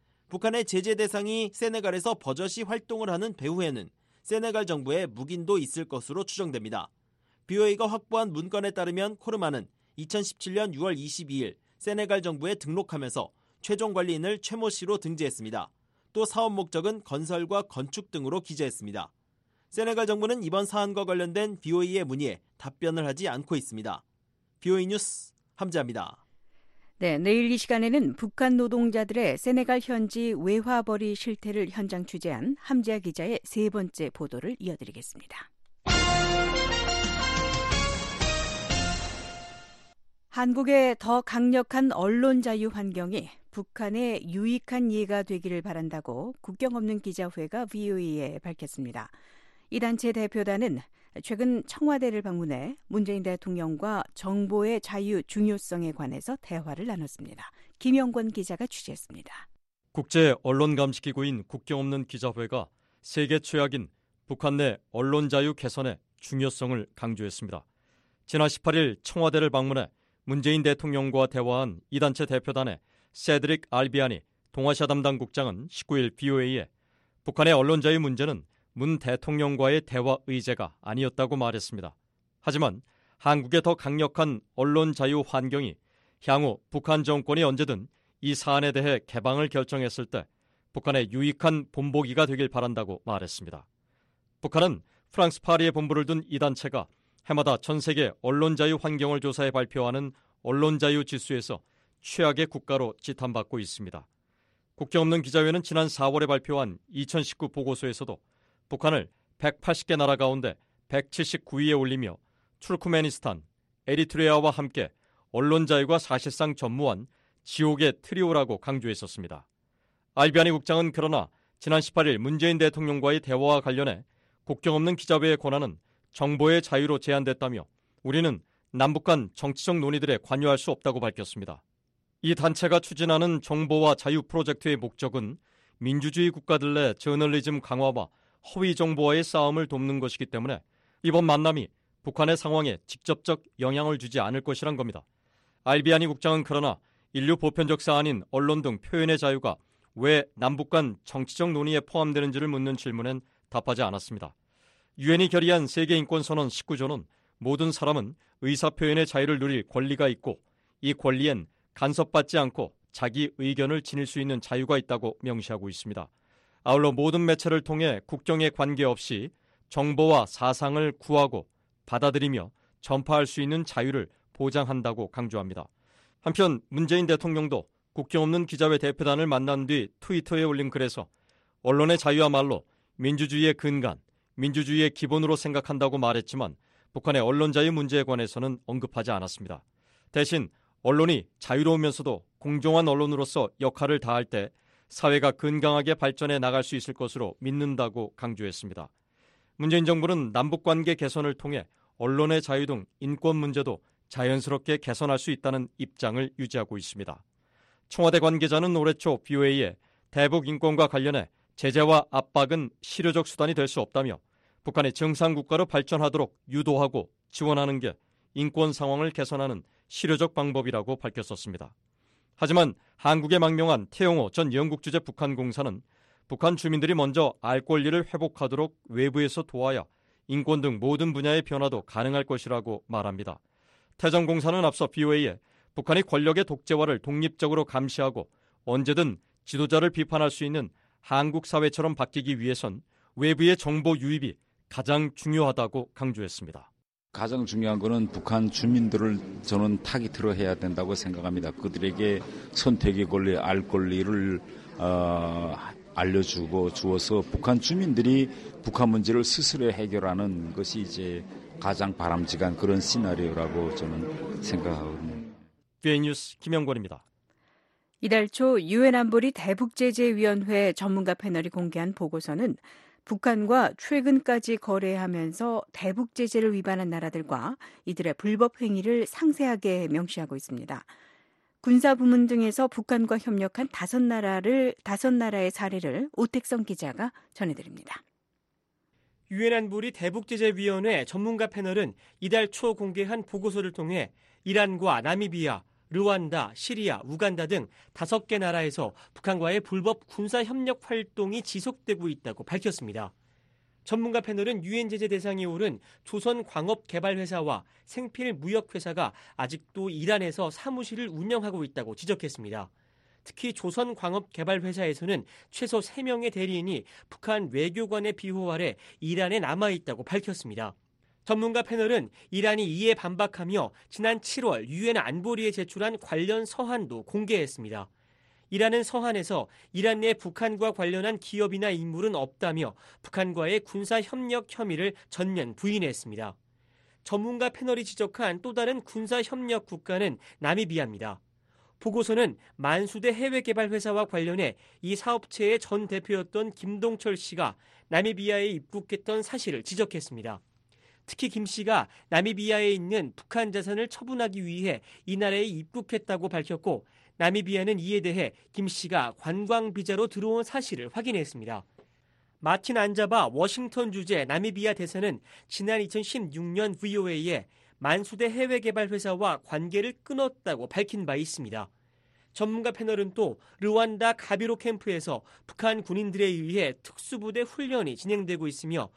R: 북한의 제재 대상이 세네갈에서 버젓이 활동을 하는 배후에는 세네갈 정부의 묵인도 있을 것으로 추정됩니다. 비오에이가 확보한 문건에 따르면 코르만은 이천십칠 년 유월 이십이일 세네갈 정부에 등록하면서 최종 관리인을 최모 씨로 등재했습니다. 또 사업 목적은 건설과 건축 등으로 기재했습니다. 세네갈 정부는 이번 사안과 관련된 비오에이의 문의에 답변을 하지 않고 있습니다. 비오에이 뉴스 함재합니다.
D: 네, 내일 이 시간에는 북한 노동자들의 세네갈 현지 외화벌이 실태를 현장 취재한 함재하 기자의 세 번째 보도를 이어드리겠습니다. 한국의 더 강력한 언론 자유 환경이 북한의 유익한 예가 되기를 바란다고 국경 없는 기자회가 비오에이에 밝혔습니다. 이 단체 대표단은 최근 청와대를 방문해 문재인 대통령과 정보의 자유 중요성에 관해서 대화를 나눴습니다. 김영권 기자가 취재했습니다.
U: 국제 언론 감시 기구인 국경 없는 기자회가 세계 최악인 북한 내 언론 자유 개선의 중요성을 강조했습니다. 지난 십팔일 청와대를 방문해 문재인 대통령과 대화한 이 단체 대표단의 세드릭 알비아니 동아시아 담당 국장은 십구일 비오에이에 북한의 언론 자유 문제는 문 대통령과의 대화 의제가 아니었다고 말했습니다. 하지만 한국의 더 강력한 언론 자유 환경이 향후 북한 정권이 언제든 이 사안에 대해 개방을 결정했을 때 북한의 유익한 본보기가 되길 바란다고 말했습니다. 북한은 프랑스 파리에 본부를 둔 이 단체가 해마다 전 세계 언론 자유 환경을 조사해 발표하는 언론 자유 지수에서 최악의 국가로 지탄받고 있습니다. 국경 없는 기자회는 지난 사월에 발표한 이천십구 보고서에서도 북한을 백팔십 개 나라 가운데 백칠십구 위에 올리며 투르크메니스탄, 에리트레아와 함께 언론 자유가 사실상 전무한 지옥의 트리오라고 강조했었습니다. 알비아니 국장은 그러나 지난 십팔일 문재인 대통령과의 대화와 관련해 국경 없는 기자회의 권한은 정보의 자유로 제한됐다며 우리는 남북 간 정치적 논의들에 관여할 수 없다고 밝혔습니다. 이 단체가 추진하는 정보와 자유 프로젝트의 목적은 민주주의 국가들 내 저널리즘 강화와 허위 정보와의 싸움을 돕는 것이기 때문에 이번 만남이 북한의 상황에 직접적 영향을 주지 않을 것이란 겁니다. 알비아니 국장은 그러나 인류 보편적 사안인 언론 등 표현의 자유가 왜 남북 간 정치적 논의에 포함되는지를 묻는 질문엔 답하지 않았습니다. 유엔이 결의한 세계인권선언 십구 조는 모든 사람은 의사표현의 자유를 누릴 권리가 있고 이 권리엔 간섭받지 않고 자기 의견을 지닐 수 있는 자유가 있다고 명시하고 있습니다. 아울러 모든 매체를 통해 국경에 관계없이 정보와 사상을 구하고 받아들이며 전파할 수 있는 자유를 보장한다고 강조합니다. 한편 문재인 대통령도 국경 없는 기자회 대표단을 만난 뒤 트위터에 올린 글에서 언론의 자유야말로 민주주의의 근간, 민주주의의 기본으로 생각한다고 말했지만 북한의 언론 자유 문제에 관해서는 언급하지 않았습니다. 대신 언론이 자유로우면서도 공정한 언론으로서 역할을 다할 때 사회가 건강하게 발전해 나갈 수 있을 것으로 믿는다고 강조했습니다. 문재인 정부는 남북관계 개선을 통해 언론의 자유 등 인권 문제도 자연스럽게 개선할 수 있다는 입장을 유지하고 있습니다. 청와대 관계자는 올해 초 비오에이에 대북 인권과 관련해 제재와 압박은 실효적 수단이 될 수 없다며 북한이 정상국가로 발전하도록 유도하고 지원하는 게 인권 상황을 개선하는 실효적 방법이라고 밝혔었습니다. 하지만 한국에 망명한 태영호 전 영국 주재 북한 공사는 북한 주민들이 먼저 알 권리를 회복하도록 외부에서 도와야 인권 등 모든 분야의 변화도 가능할 것이라고 말합니다. 태 전 공사는 앞서 비오에이에 북한이 권력의 독재화를 독립적으로 감시하고 언제든 지도자를 비판할 수 있는 한국 사회처럼 바뀌기 위해선 외부의 정보 유입이 가장 중요하다고 강조했습니다.
A: 가장 중요한 것은 북한 주민들을 저는 타깃으로 해야 된다고 생각합니다. 그들에게 선택의 권리, 알 권리를 어, 알려주고 주어서 북한 주민들이 북한 문제를 스스로 해결하는 것이 이제 가장 바람직한 그런 시나리오라고 저는 생각합니다.
U: 비에이 뉴스 김영권입니다.
D: 이달 초 유엔 안보리 대북제재위원회 전문가 패널이 공개한 보고서는 북한과 최근까지 거래하면서 대북제재를 위반한 나라들과 이들의 불법 행위를 상세하게 명시하고 있습니다. 군사 부문 등에서 북한과 협력한 다섯 나라를 다섯 나라의 사례를 오택성 기자가 전해드립니다.
V: 유엔 안보리 대북제재위원회 전문가 패널은 이달 초 공개한 보고서를 통해 이란과 나미비아, 르완다, 시리아, 우간다 등 다섯 개 나라에서 북한과의 불법 군사협력 활동이 지속되고 있다고 밝혔습니다. 전문가 패널은 유엔 제재 대상에 오른 조선광업개발회사와 생필무역회사가 아직도 이란에서 사무실을 운영하고 있다고 지적했습니다. 특히 조선광업개발회사에서는 최소 세 명의 대리인이 북한 외교관의 비호 아래 이란에 남아있다고 밝혔습니다. 전문가 패널은 이란이 이에 반박하며 지난 칠월 유엔 안보리에 제출한 관련 서한도 공개했습니다. 이란은 서한에서 이란 내 북한과 관련한 기업이나 인물은 없다며 북한과의 군사협력 혐의를 전면 부인했습니다. 전문가 패널이 지적한 또 다른 군사협력 국가는 나미비아입니다. 보고서는 만수대 해외개발회사와 관련해 이 사업체의 전 대표였던 김동철 씨가 나미비아에 입국했던 사실을 지적했습니다. 특히 김 씨가 나미비아에 있는 북한 자산을 처분하기 위해 이 나라에 입국했다고 밝혔고 나미비아는 이에 대해 김 씨가 관광 비자로 들어온 사실을 확인했습니다. 마틴 안자바 워싱턴 주재 나미비아 대사는 지난 이천십육 년 브이오에이에 만수대 해외개발회사와 관계를 끊었다고 밝힌 바 있습니다. 전문가 패널은 또 르완다 가비로 캠프에서 북한 군인들에 의해 특수부대 훈련이 진행되고 있으며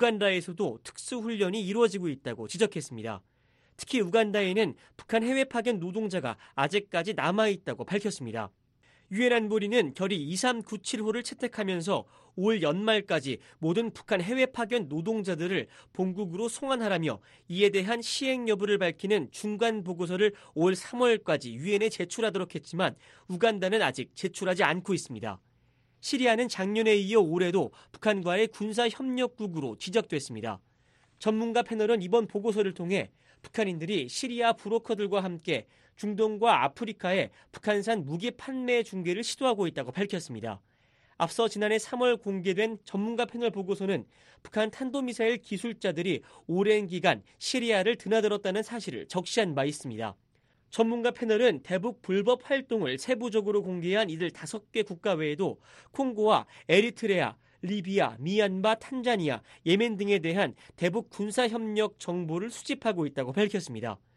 V: 우간다에서도 특수훈련이 이루어지고 있다고 지적했습니다. 특히 우간다에는 북한 해외 파견 노동자가 아직까지 남아있다고 밝혔습니다. 유엔 안보리는 결의 이삼구칠 호를 채택하면서 올 연말까지 모든 북한 해외 파견 노동자들을 본국으로 송환하라며 이에 대한 시행 여부를 밝히는 중간 보고서를 올 삼월까지 유엔에 제출하도록 했지만 우간다는 아직 제출하지 않고 있습니다. 시리아는 작년에 이어 올해도 북한과의 군사협력국으로 지적됐습니다. 전문가 패널은 이번 보고서를 통해 북한인들이 시리아 브로커들과 함께 중동과 아프리카에 북한산 무기 판매 중개를 시도하고 있다고 밝혔습니다. 앞서 지난해 삼월 공개된 전문가 패널 보고서는 북한 탄도미사일 기술자들이 오랜 기간 시리아를 드나들었다는 사실을 적시한 바 있습니다. 전문가 패널은 대북 불법 활동을 세부적으로 공개한 이들 다섯 개 국가 외에도 콩고와 에리트레아, 리비아, 미얀마, 탄자니아, 예멘 등에 대한 대북 군사협력 정보를 수집하고 있다고 밝혔습니다.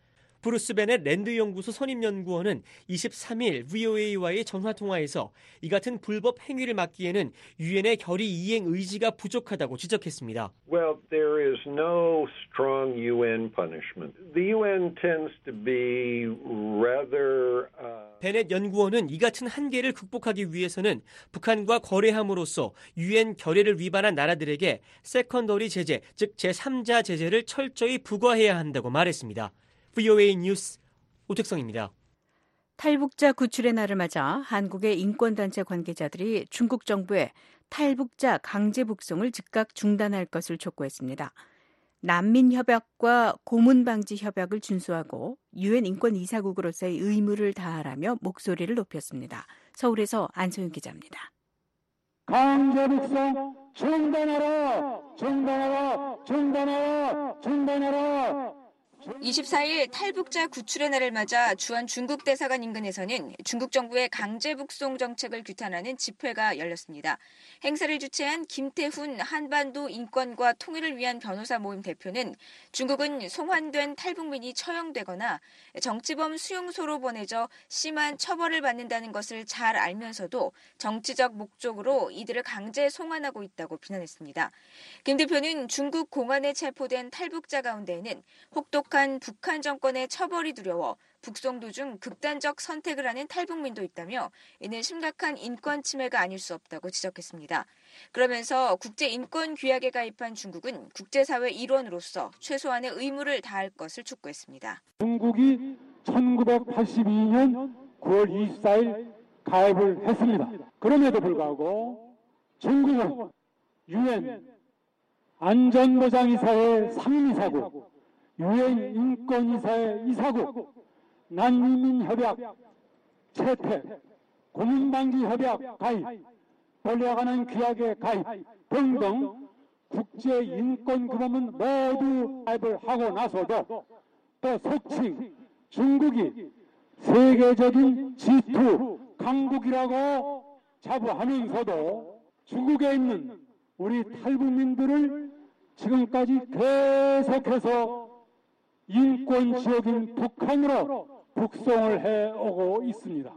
V: 브루스 베넷 랜드 연구소 선임 연구원은 이십삼 일 브이오에이와의 전화 통화에서 이 같은 불법 행위를 막기에는 유엔의 결의 이행 의지가 부족하다고 지적했습니다.
B: Well, there is no strong 유엔 punishment. The 유엔 tends to be rather uh...
V: 베넷 연구원은 이 같은 한계를 극복하기 위해서는 북한과 거래함으로써 유엔 결의를 위반한 나라들에게 세컨더리 제재, 즉 제삼자 제재를 철저히 부과해야 한다고 말했습니다. 브이오에이 뉴스 오택성입니다.
D: 탈북자 구출의 날을 맞아 한국의 인권단체 관계자들이 중국 정부에 탈북자 강제 북송을 즉각 중단할 것을 촉구했습니다. 난민협약과 고문방지협약을 준수하고 유엔 인권이사국으로서의 의무를 다하라며 목소리를 높였습니다. 서울에서 안소영 기자입니다.
C: 강제 북송 중단하라! 중단하라! 중단하라! 중단하라!
W: 이십사 일 탈북자 구출의 날을 맞아 주한 중국 대사관 인근에서는 중국 정부의 강제 북송 정책을 규탄하는 집회가 열렸습니다. 행사를 주최한 김태훈 한반도 인권과 통일을 위한 변호사 모임 대표는 중국은 송환된 탈북민이 처형되거나 정치범 수용소로 보내져 심한 처벌을 받는다는 것을 잘 알면서도 정치적 목적으로 이들을 강제 송환하고 있다고 비난했습니다. 김 대표는 중국 공안에 체포된 탈북자 가운데에는 혹독한 북한 정권의 처벌이 두려워 북송 도중 극단적 선택을 하는 탈북민도 있다며 이는 심각한 인권 침해가 아닐 수 없다고 지적했습니다. 그러면서 국제인권규약에 가입한 중국은 국제사회 일원으로서 최소한의 의무를 다할 것을 촉구했습니다.
C: 중국이 천구백팔십이 년 구월 이십사 일 가입을 했습니다. 그럼에도 불구하고 중국은 유엔 안전보장이사회 상임이사국, 유엔 인권이사회 이사국, 난민협약 채택, 고문방지협약 가입, 권리와관한 규약에 가입 등등 국제인권규범은 모두 가입을 하고 나서도 또 속칭 중국이 세계적인 지투 강국이라고 자부하면서도 중국에 있는 우리 탈북민들을 지금까지 계속해서 인권 지역인 북한으로 북송을 해오고 있습니다.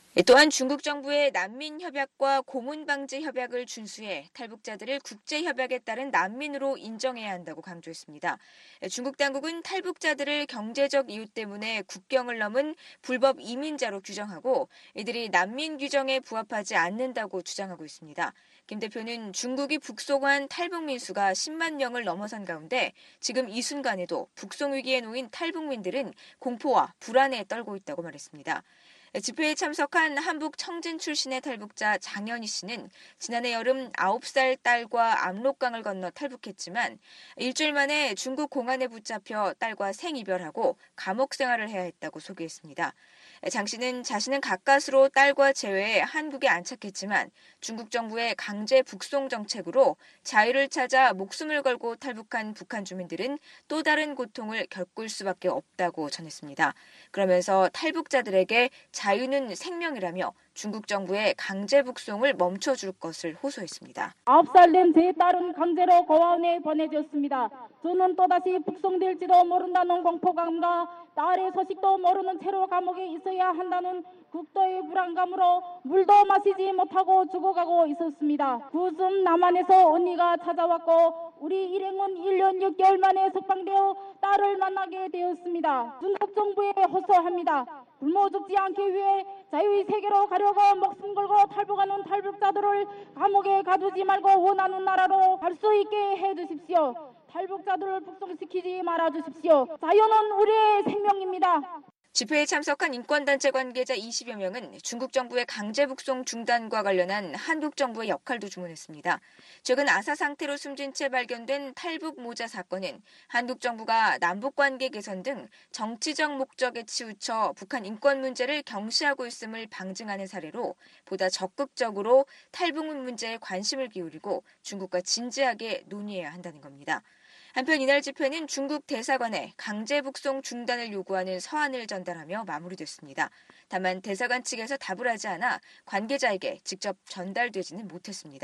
W: 또한 중국 정부의 난민협약과 고문방지협약을 준수해 탈북자들을 국제협약에 따른 난민으로 인정해야 한다고 강조했습니다. 중국 당국은 탈북자들을 경제적 이유 때문에 국경을 넘은 불법 이민자로 규정하고 이들이 난민 규정에 부합하지 않는다고 주장하고 있습니다. 김 대표는 중국이 북송한 탈북민 수가 십만 명을 넘어선 가운데 지금 이 순간에도 북송 위기에 놓인 탈북민들은 공포와 불안에 떨고 있다고 말했습니다. 집회에 참석한 한북 청진 출신의 탈북자 장현희 씨는 지난해 여름 아홉 살 딸과 압록강을 건너 탈북했지만 일주일 만에 중국 공안에 붙잡혀 딸과 생이별하고 감옥 생활을 해야 했다고 소개했습니다. 장 씨는 자신은 가까스로 딸과 재회해 한국에 안착했지만 중국 정부의 강제 북송 정책으로 자유를 찾아 목숨을 걸고 탈북한 북한 주민들은 또 다른 고통을 겪을 수밖에 없다고 전했습니다. 그러면서 탈북자들에게 자유는 생명이라며 중국 정부의 강제 북송을 멈춰줄 것을 호소했습니다.
X: 아홉 살 된 제 딸은 강제로 고아원에 보내졌습니다. 저는 또다시 북송될지도 모른다는 공포감과 딸의 소식도 모르는 채로 감옥에 있어야 한다는 극도의 불안감으로 물도 마시지 못하고 죽어가고 있었습니다. 구순 남한에서 언니가 찾아왔고 우리 일행은 일 년 육 개월 만에 석방되어 딸을 만나게 되었습니다. 중국 정부에 호소합니다. 굶어 죽지 않기 위해 자유의 세계로 가려고 목숨 걸고 탈북하는 탈북자들을 감옥에 가두지 말고 원하는 나라로 갈 수 있게 해주십시오. 탈북자들을 북송시키지 말아주십시오. 자유는 우리의 생명입니다.
W: 집회에 참석한 인권단체 관계자 이십여 명은 중국 정부의 강제 북송 중단과 관련한 한국 정부의 역할도 주문했습니다. 최근 아사 상태로 숨진 채 발견된 탈북 모자 사건은 한국 정부가 남북관계 개선 등 정치적 목적에 치우쳐 북한 인권 문제를 경시하고 있음을 방증하는 사례로 보다 적극적으로 탈북민 문제에 관심을 기울이고 중국과 진지하게 논의해야 한다는 겁니다. 한편 이날 집회는 중국 대사관에 강제 북송 중단을 요구하는 서한을 전달하며 마무리됐습니다. 다만 대사관 측에서 답을 하지 않아 관계자에게 직접 전달되지는 못했습니다.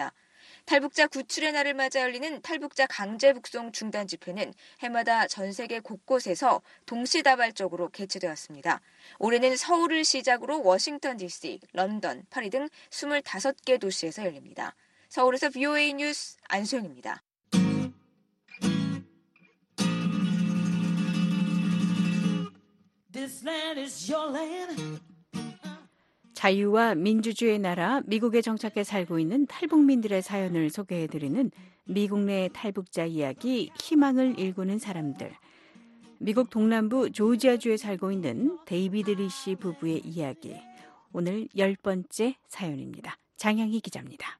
W: 탈북자 구출의 날을 맞아 열리는 탈북자 강제 북송 중단 집회는 해마다 전 세계 곳곳에서 동시다발적으로 개최되었습니다. 올해는 서울을 시작으로 워싱턴 디씨, 런던, 파리 등 스물다섯 개 도시에서 열립니다. 서울에서 브이오에이 뉴스 안소영입니다.
D: 자유와 민주주의의 나라 미국에 정착해 살고 있는 탈북민들의 사연을 소개해드리는 미국 내 탈북자 이야기, 희망을 일구는 사람들. 미국 동남부 조지아주에 살고 있는 데이비드 리씨 부부의 이야기. 오늘 열 번째 사연입니다. 장향희 기자입니다.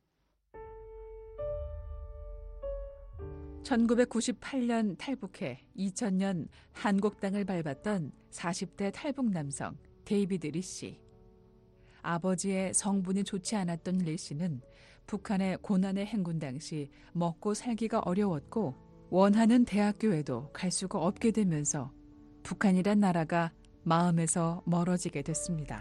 F: 천구백구십팔 년 탈북해 이천 년 한국 땅을 밟았던 사십 대 탈북 남성 데이비드 리씨. 아버지의 성분이 좋지 않았던 리씨는 북한의 고난의 행군 당시 먹고 살기가 어려웠고 원하는 대학교에도 갈 수가 없게 되면서 북한이란 나라가 마음에서 멀어지게 됐습니다.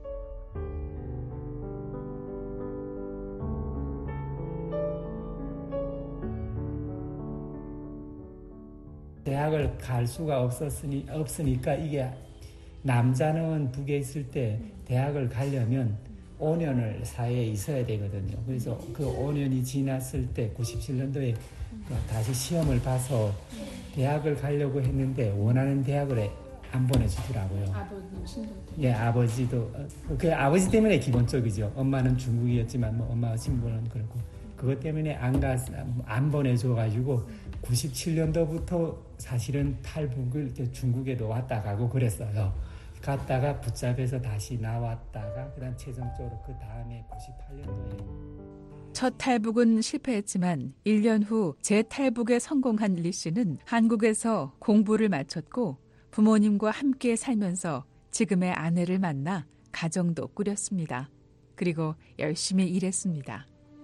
G: 대학을 갈 수가 없었으니, 없으니까 이게 남자는 북에 있을 때 대학을 가려면 오 년을 사회에 있어야 되거든요. 그래서 그 오 년이 지났을 때 구십칠 년도에 다시 시험을 봐서 대학을 가려고 했는데 원하는 대학을 안 보내주더라고요.
H: 아버님 신분 때문에?
G: 예, 아버지도 그 아버지 때문에 기본적이죠. 엄마는 중국이었지만 뭐 엄마 신분은 그렇고 그것 때문에 안 가, 안 보내줘가지고 구십칠 년도부터 사실은 탈북을 중국에도 왔다 가고 그랬어요. 갔다가 붙잡혀서 다시 나왔다가 그다음 최종적으로 그 다음에 구십팔 년도에
F: 첫 탈북은 실패했지만 일 년 후 재탈북에 성공한 리 씨는 한국에서 공부를 마쳤고 부모님과 함께 살면서 지금의 아내를 만나 가정도 꾸렸습니다. 그리고 열심히 일했습니다.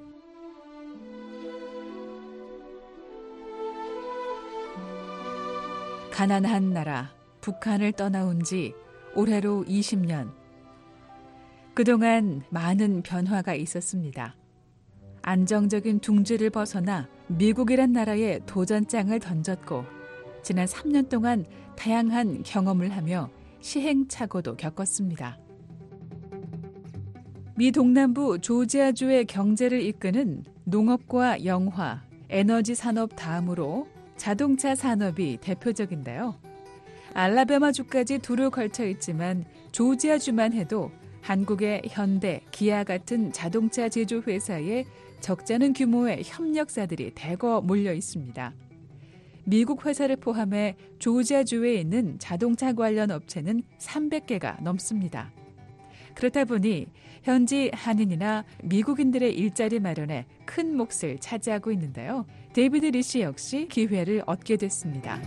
F: 가난한 나라 북한을 떠나온 지 올해로 이십 년. 그동안 많은 변화가 있었습니다. 안정적인 둥지를 벗어나 미국이란 나라에 도전장을 던졌고 지난 삼 년 동안 다양한 경험을 하며 시행착오도 겪었습니다. 미 동남부 조지아주의 경제를 이끄는 농업과 영화, 에너지 산업 다음으로 자동차 산업이 대표적인데요. 알라바마주까지 두루 걸쳐 있지만 조지아주만 해도 한국의 현대, 기아 같은 자동차 제조 회사에 적잖은 규모의 협력사들이 대거 몰려 있습니다. 미국 회사를 포함해 조지아주에 있는 자동차 관련 업체는 삼백 개가 넘습니다. 그렇다 보니 현지 한인이나 미국인들의 일자리 마련에 큰 몫을 차지하고 있는데요. 데이비드 리씨 역시 기회를 얻게 됐습니다.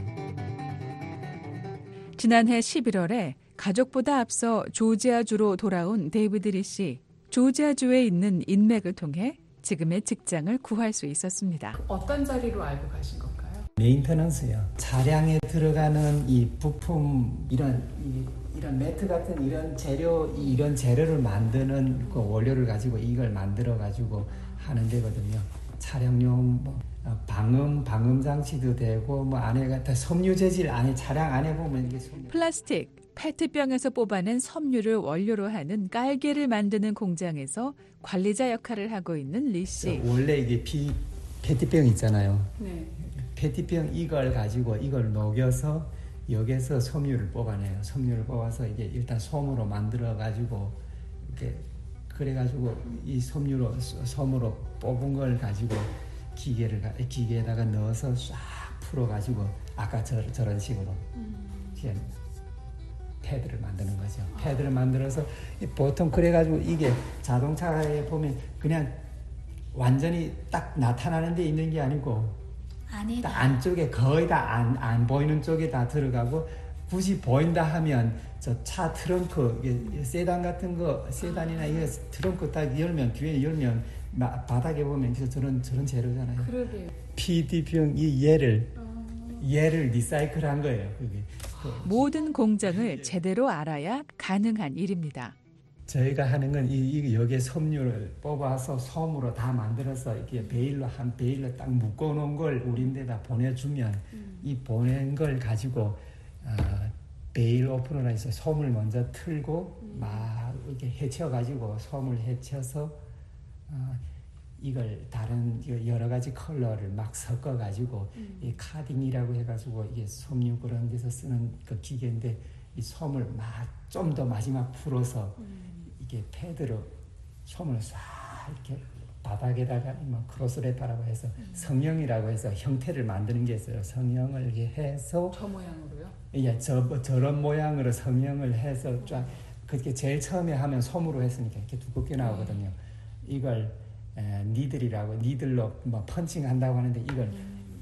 F: 지난해 십일월에 가족보다 앞서 조지아주로 돌아온 데이비드 리씨. 조지아주에 있는 인맥을 통해 지금의 직장을 구할 수 있었습니다.
H: 어떤 자리로 알고 가신 건가요?
G: 메인터넌스요. 차량에 들어가는 이 부품, 이런 이, 이런 매트 같은 이런 재료, 이런 재료를 만드는 그 원료를 가지고 이걸 만들어 가지고 하는 데거든요. 차량용 뭐 방음 방음 장치도 되고 뭐 안에 같은 섬유 재질 안에 차량 안에 보면 이게 섬유.
F: 플라스틱, 페트병에서 뽑아낸 섬유를 원료로 하는 깔개를 만드는 공장에서 관리자 역할을 하고 있는 리 씨.
G: 원래 이게 피 페트병 있잖아요.
H: 네.
G: 페트병 이걸 가지고 이걸 녹여서 여기서 섬유를 뽑아내요. 섬유를 뽑아서 이게 일단 솜으로 만들어 가지고 이렇게 그래 가지고 이 섬유로 솜으로 뽑은 걸 가지고 기계를 기계에다가 넣어서 싹 풀어 가지고 아까 저, 저런 식으로 음. 패드를 만드는 거죠. 아. 패드를 만들어서 보통 그래 가지고 이게 자동차에 보면 그냥 완전히 딱 나타나는 데 있는 게 아니고 딱 안쪽에 거의 다 안 안 보이는 쪽에 다 들어가고 굳이 보인다 하면 저 차 트렁크 세단 같은 거 세단이나 이거 트렁크 딱 열면 뒤에 열면 바닥에 보면 저런 저런 재료잖아요.
H: 그러게요.
G: 피디병 이 얘를 어... 얘를 리사이클한 거예요. 그게
F: 모든 공장을 제대로 알아야 가능한 일입니다.
G: 저희가 하는 건 이, 이 여기에 섬유를 뽑아서 솜으로 다 만들어서 이렇게 베일로 한 베일로 딱 묶어놓은 걸 우린데다 보내주면 음. 이 보낸 걸 가지고 어, 베일 오프너라 해서 솜을 먼저 틀고 음. 막 이렇게 헤쳐가지고 솜을 헤쳐서 어, 이걸 다른 여러 가지 컬러를 막 섞어가지고 음. 이 카딩이라고 해가지고 이게 섬유 그런 데서 쓰는 그 기계인데 이 솜을 막 좀 더 마지막 풀어서 음. 이게 패드로 솜을 싹 이렇게 바닥에다가 뭐 크로스레파라고 해서 음. 성형이라고 해서 형태를 만드는 게 있어요. 성형을 이렇게 해서
H: 저 모양으로요?
G: 예, 저 저런 모양으로 성형을 해서 쫙 그렇게 제일 처음에 하면 솜으로 했으니까 이렇게 두껍게 나오거든요. 음. 이걸 에, 니들이라고 니들로 뭐 펀칭한다고 하는데 이걸 음.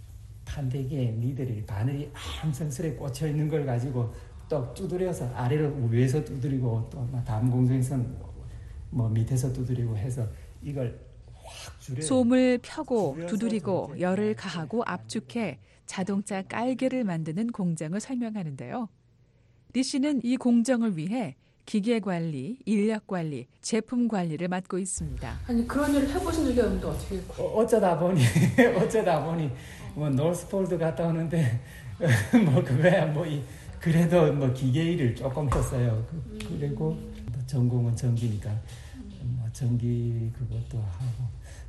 G: 판대기에 니들이 바늘이 암성스레 꽂혀 있는 걸 가지고 또 두드려서 아래로 위에서 두드리고 또 다음 공정에서는 뭐 밑에서 두드리고 해서 이걸 확 줄여
F: 솜을 펴고 두드리고 열을 가하고 압축해 자동차 깔개를 만드는 공정을 설명하는데요. 리 씨는 이 공정을 위해 기계 관리, 인력 관리, 제품 관리를 맡고 있습니다.
H: 아니 그런 일을 해보신 적이 없는데 어떻게?
G: 어, 어쩌다 보니 어쩌다 보니 뭐 노스폴드 갔다 오는데 뭐 그거야 뭐 이. 그래도 뭐 기계 일을 조금 했어요. 그, 그리고 전공은 전기니까 뭐 전기 그것도 하고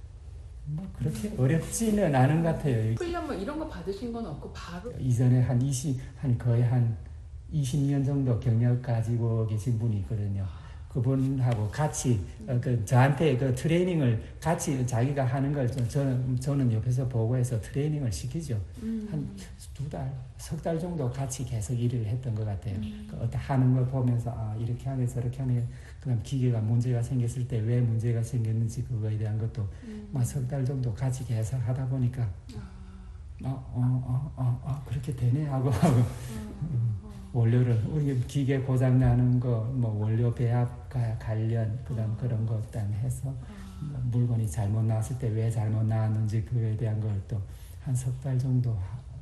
G: 뭐 그렇게 어렵지는 않은 것 같아요.
H: 훈련 뭐 이런 거 받으신 건 없고 바로
G: 이전에 한 이십 한 거의 한 이십 년 정도 경력 가지고 계신 분이 있거든요. 그분하고 같이 어, 그 저한테 그 트레이닝을 같이 자기가 하는 걸 저는 저는 옆에서 보고해서 트레이닝을 시키죠. 음. 한 두 달, 석 달 정도 같이 계속 일을 했던 것 같아요. 음. 그 어떤 하는 걸 보면서 아 이렇게 하면 저렇게 하면 그다음 기계가 문제가 생겼을 때 왜 문제가 생겼는지 그거에 대한 것도 음. 막 석 달 정도 같이 계속 하다 보니까 어어어어 어, 어, 어, 어, 그렇게 되네 하고 하고. 음. 원료를 우리 기계 고장 나는 거 뭐 원료 배합 관련 그다음 그런 것 딱 해서 뭐 물건이 잘못 나왔을 때 왜 잘못 나왔는지 그에 대한 걸 또 한 석 달 정도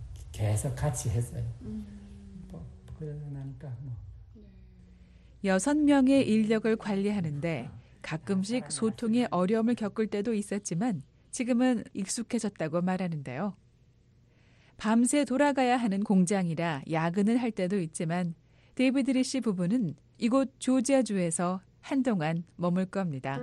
G: 계속 같이 했어요. 음. 뭐 그러고 나니까 뭐
F: 여섯 명의 인력을 관리하는데 가끔씩 소통에 어려움을 겪을 때도 있었지만 지금은 익숙해졌다고 말하는데요. 밤새 돌아가야 하는 공장이라 야근을 할 때도 있지만 데이비드 리 씨 부부는 이곳 조지아주에서 한동안 머물 겁니다.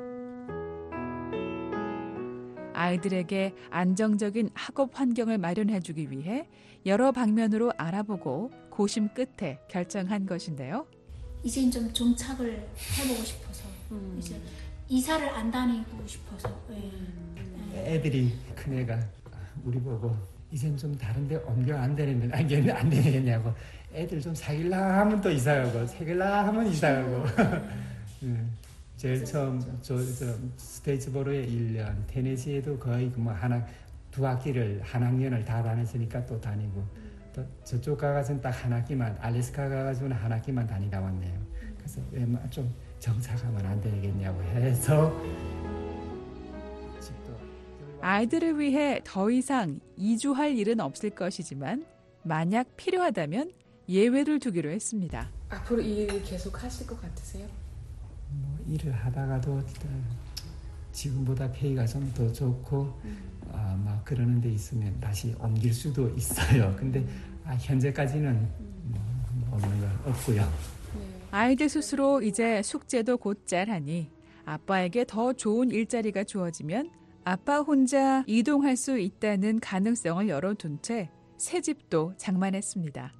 F: 아이들에게 안정적인 학업 환경을 마련해주기 위해 여러 방면으로 알아보고 고심 끝에 결정한 것인데요.
J: 이제 좀 정착을 해보고 싶어서 음. 이제 이사를 안 다니고 싶어서 네.
G: 애들이 큰애가 우리 보고 이젠 좀 다른데 옮겨 안 되는데 안, 안 되겠냐고 애들 좀 사귈라 하면 또 이사가고 사귈라 하면 이사가고 음. 제일 처음 저, 저 스테이츠보로에 일 년 테네시에도 거의 뭐 한 두 학기를 한 학년을 다 다녔으니까 또 다니고 또 저쪽 가가지고는 딱 한 학기만 알래스카 가가지고는 한 학기만 다니다 왔네요. 그래서 왜 좀 정착하면 안 되겠냐고 해서
F: 아이들을 위해 더 이상 이주할 일은 없을 것이지만 만약 필요하다면 예외를 두기로 했습니다.
H: 앞으로 이 일을 계속 하실 것 같으세요?
G: 뭐 일을 하다가도 지금보다 페이가 좀 더 좋고 음. 아, 막 그러는 데 있으면 다시 옮길 수도 있어요. 근데 아, 현재까지는 뭐, 뭐 없는 건 없고요.
F: 네. 아이들 스스로 이제 숙제도 곧잘 하니 아빠에게 더 좋은 일자리가 주어지면 아빠 혼자 이동할 수 있다는 가능성을 열어둔 채 새 집도 장만했습니다.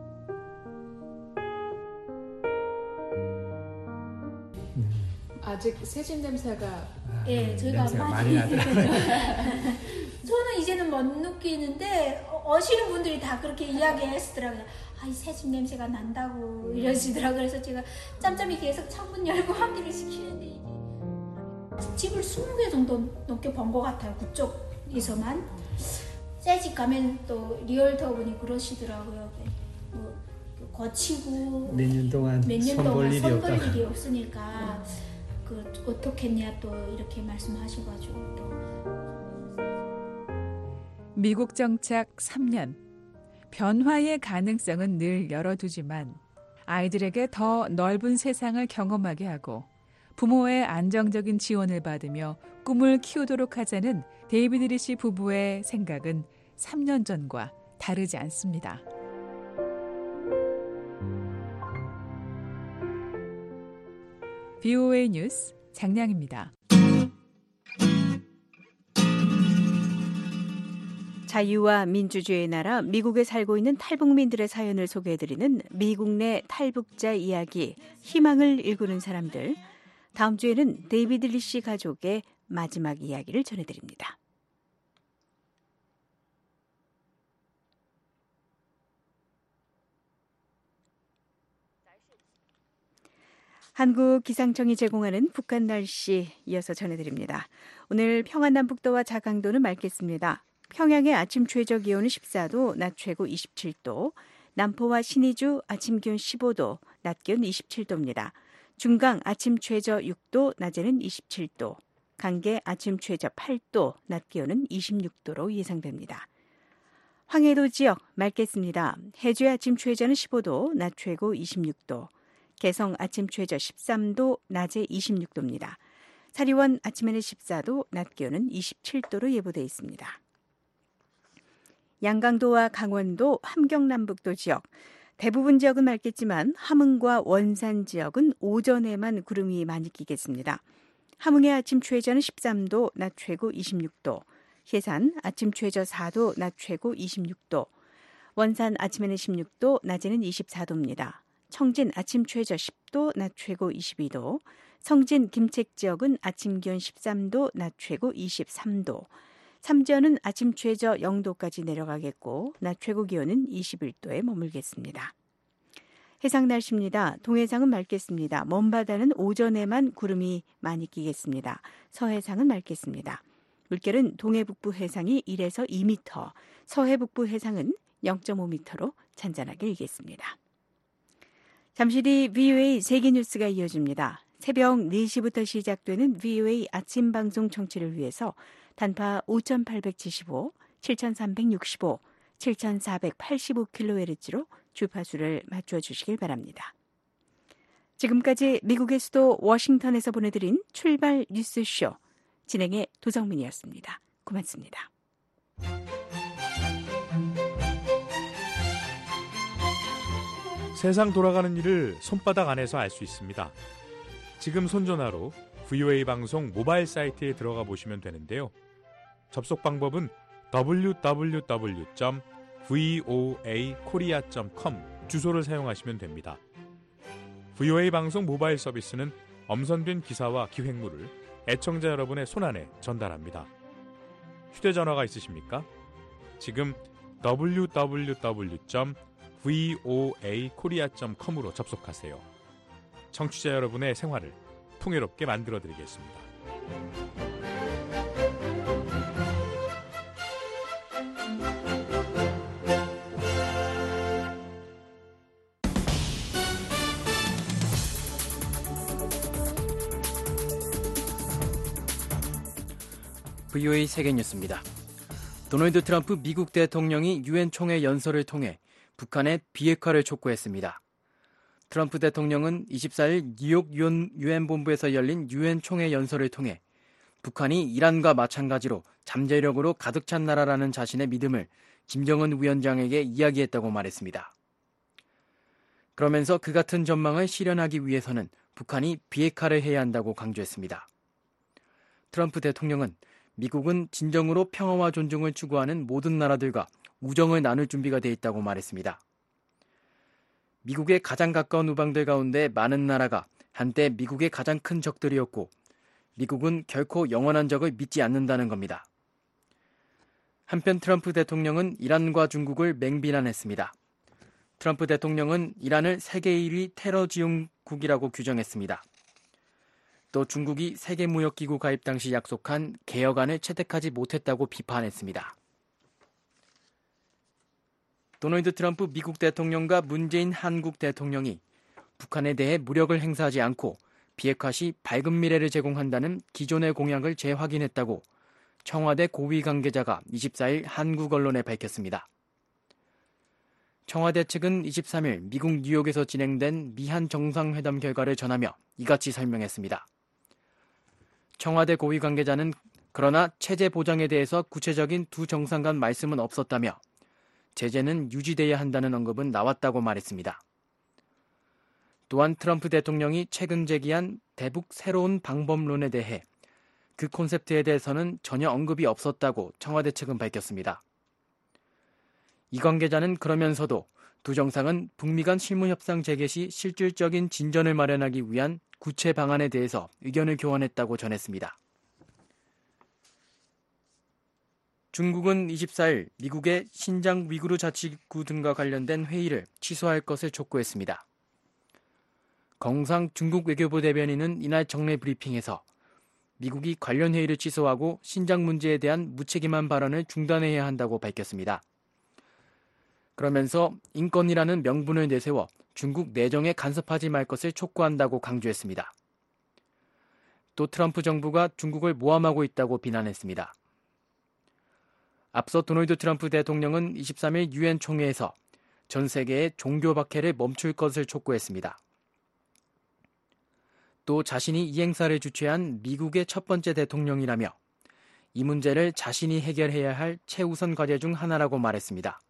H: 아직 새집 냄새가
J: 예, 저희가 많이 저는 이제는 못 느끼는데 어시는 분들이 다 그렇게 이야기하시더라고요. 아, 이 새집 냄새가 난다고 이러시더라고요. 그래서 제가 짬짬이 계속 창문 열고 환기를 시키는데 집을 스무 개 정도 넘게 본 것 같아요. 그쪽에서만. 새 집 가면 또 리얼터분이 그러시더라고요. 뭐 거치고
G: 몇 년 동안
J: 몇 년 동안 손 볼 일이
G: 없다.
J: 없으니까 그 어떻겠냐 또 이렇게 말씀하셔가지고 또
F: 미국 정착 삼 년. 변화의 가능성은 늘 열어두지만 아이들에게 더 넓은 세상을 경험하게 하고 부모의 안정적인 지원을 받으며 꿈을 키우도록 하자는 데이비드 리시 부부의 생각은 삼 년 전과 다르지 않습니다. 브이오에이 뉴스 장량입니다.
D: 자유와 민주주의의 나라 미국에 살고 있는 탈북민들의 사연을 소개해드리는 미국 내 탈북자 이야기, 희망을 일구는 사람들. 다음 주에는 데이비드 리시 가족의 마지막 이야기를 전해드립니다. 한국 기상청이 제공하는 북한 날씨 이어서 전해드립니다. 오늘 평안남북도와 자강도는 맑겠습니다. 평양의 아침 최저 기온은 십사 도, 낮 최고 이십칠 도, 남포와 신의주 아침 기온 십오 도, 낮 기온 이십칠 도입니다. 중강 아침 최저 육 도, 낮에는 이십칠 도, 강계 아침 최저 팔 도, 낮 기온은 이십육 도로 예상됩니다. 황해도 지역 맑겠습니다. 해주의 아침 최저는 십오 도, 낮 최고 이십육 도, 개성 아침 최저 십삼 도, 낮에 이십육 도입니다. 사리원 아침에는 십사 도, 낮 기온은 이십칠 도로 예보되어 있습니다. 양강도와 강원도, 함경남북도 지역, 대부분 지역은 맑겠지만 함흥과 원산 지역은 오전에만 구름이 많이 끼겠습니다. 함흥의 아침 최저는 십삼 도, 낮 최고 이십육 도, 해산 아침 최저 사 도, 낮 최고 이십육 도, 원산 아침에는 십육 도, 낮에는 이십사 도입니다. 청진 아침 최저 십 도, 낮 최고 이십이 도, 성진 김책 지역은 아침 기온 십삼 도, 낮 최고 이십삼 도, 삼전은 아침 최저 영 도까지 내려가겠고 낮 최고 기온은 이십일 도에 머물겠습니다. 해상 날씨입니다. 동해상은 맑겠습니다. 먼바다는 오전에만 구름이 많이 끼겠습니다. 서해상은 맑겠습니다. 물결은 동해북부 해상이 일에서 이 미터, 서해북부 해상은 영 점 오 미터로 잔잔하게 일겠습니다. 잠시 뒤 브이오에이 세계뉴스가 이어집니다. 새벽 네 시부터 시작되는 브이오에이 아침 방송 청취를 위해서 단파 오천팔백칠십오, 칠천삼백육십오, 칠천사백팔십오 킬로헤르츠로 주파수를 맞춰주시길 바랍니다. 지금까지 미국의 수도 워싱턴에서 보내드린 출발 뉴스쇼, 진행의 도정민이었습니다. 고맙습니다.
K: 세상 돌아가는 일을 손바닥 안에서 알 수 있습니다. 지금 손전화로 브이오에이 방송 모바일 사이트에 들어가 보시면 되는데요. 접속 방법은 더블유 더블유 더블유 점 브이오에이 코리아 점 컴 주소를 사용하시면 됩니다. 브이오에이 방송 모바일 서비스는 엄선된 기사와 기획물을 애청자 여러분의 손안에 전달합니다. 휴대전화가 있으십니까? 지금 더블유 더블유 더블유 점 브이오에이 코리아 점 컴으로 접속하세요. 청취자 여러분의 생활을 풍요롭게 만들어드리겠습니다.
L: 브이오에이 세계뉴스입니다. 도널드 트럼프 미국 대통령이 유엔 총회 연설을 통해 북한의 비핵화를 촉구했습니다. 트럼프 대통령은 이십사일 뉴욕 유엔 본부에서 열린 유엔 총회 연설을 통해 북한이 이란과 마찬가지로 잠재력으로 가득 찬 나라라는 자신의 믿음을 김정은 위원장에게 이야기했다고 말했습니다. 그러면서 그 같은 전망을 실현하기 위해서는 북한이 비핵화를 해야 한다고 강조했습니다. 트럼프 대통령은 미국은 진정으로 평화와 존중을 추구하는 모든 나라들과 우정을 나눌 준비가 돼 있다고 말했습니다. 미국의 가장 가까운 우방들 가운데 많은 나라가 한때 미국의 가장 큰 적들이었고 미국은 결코 영원한 적을 믿지 않는다는 겁니다. 한편 트럼프 대통령은 이란과 중국을 맹비난했습니다. 트럼프 대통령은 이란을 세계 일 위 테러 지원국이라고 규정했습니다. 또 중국이 세계무역기구 가입 당시 약속한 개혁안을 채택하지 못했다고 비판했습니다. 도널드 트럼프 미국 대통령과 문재인 한국 대통령이 북한에 대해 무력을 행사하지 않고 비핵화 시 밝은 미래를 제공한다는 기존의 공약을 재확인했다고 청와대 고위 관계자가 이십사일 한국 언론에 밝혔습니다. 청와대 측은 이십삼 일 미국 뉴욕에서 진행된 미한 정상회담 결과를 전하며 이같이 설명했습니다. 청와대 고위 관계자는 그러나 체제 보장에 대해서 구체적인 두 정상 간 말씀은 없었다며 제재는 유지돼야 한다는 언급은 나왔다고 말했습니다. 또한 트럼프 대통령이 최근 제기한 대북 새로운 방법론에 대해 그 콘셉트에 대해서는 전혀 언급이 없었다고 청와대 측은 밝혔습니다. 이 관계자는 그러면서도 두 정상은 북미 간 실무협상 재개 시 실질적인 진전을 마련하기 위한 구체 방안에 대해서 의견을 교환했다고 전했습니다. 중국은 이십사 일 미국의 신장 위구르 자치구 등과 관련된 회의를 취소할 것을 촉구했습니다. 경상 중국 외교부 대변인은 이날 정례 브리핑에서 미국이 관련 회의를 취소하고 신장 문제에 대한 무책임한 발언을 중단해야 한다고 밝혔습니다. 그러면서 인권이라는 명분을 내세워 중국 내정에 간섭하지 말 것을 촉구한다고 강조했습니다. 또 트럼프 정부가 중국을 모함하고 있다고 비난했습니다. 앞서 도널드 트럼프 대통령은 이십삼 일 유엔 총회에서 전 세계의 종교 박해를 멈출 것을 촉구했습니다. 또 자신이 이 행사를 주최한 미국의 첫 번째 대통령이라며 이 문제를 자신이 해결해야 할 최우선 과제 중 하나라고 말했습니다.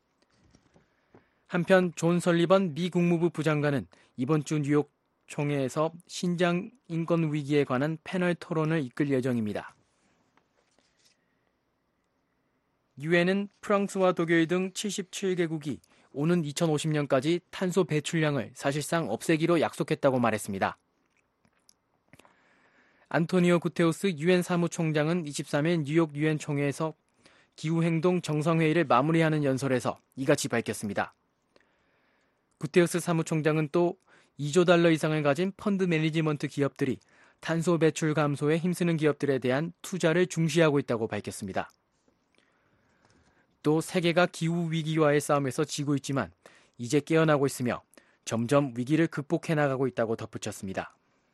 L: 한편 존 설리번 미 국무부 부장관은 이번 주 뉴욕 총회에서 신장 인권 위기에 관한 패널 토론을 이끌 예정입니다. 유엔은 프랑스와 독일 등 칠십칠 개국이 오는 이천오십 년까지 탄소 배출량을 사실상 없애기로 약속했다고 말했습니다. 안토니오 구테우스 유엔 사무총장은 이십삼 일 뉴욕 유엔 총회에서 기후행동 정상회의를 마무리하는 연설에서 이같이 밝혔습니다. 구테우스 사무총장은 또 이조 달러 이상을 가진 펀드 매니지먼트 기업들이 탄소 배출 감소에 힘쓰는 기업들에 대한 투자를 중시하고 있다고 밝혔습니다. 또 세계가 기후 위기와의 싸움에서 지고 있지만 이제 깨어나고 있으며 점점 위기를 극복해 나가고 있다고 덧붙였습니다.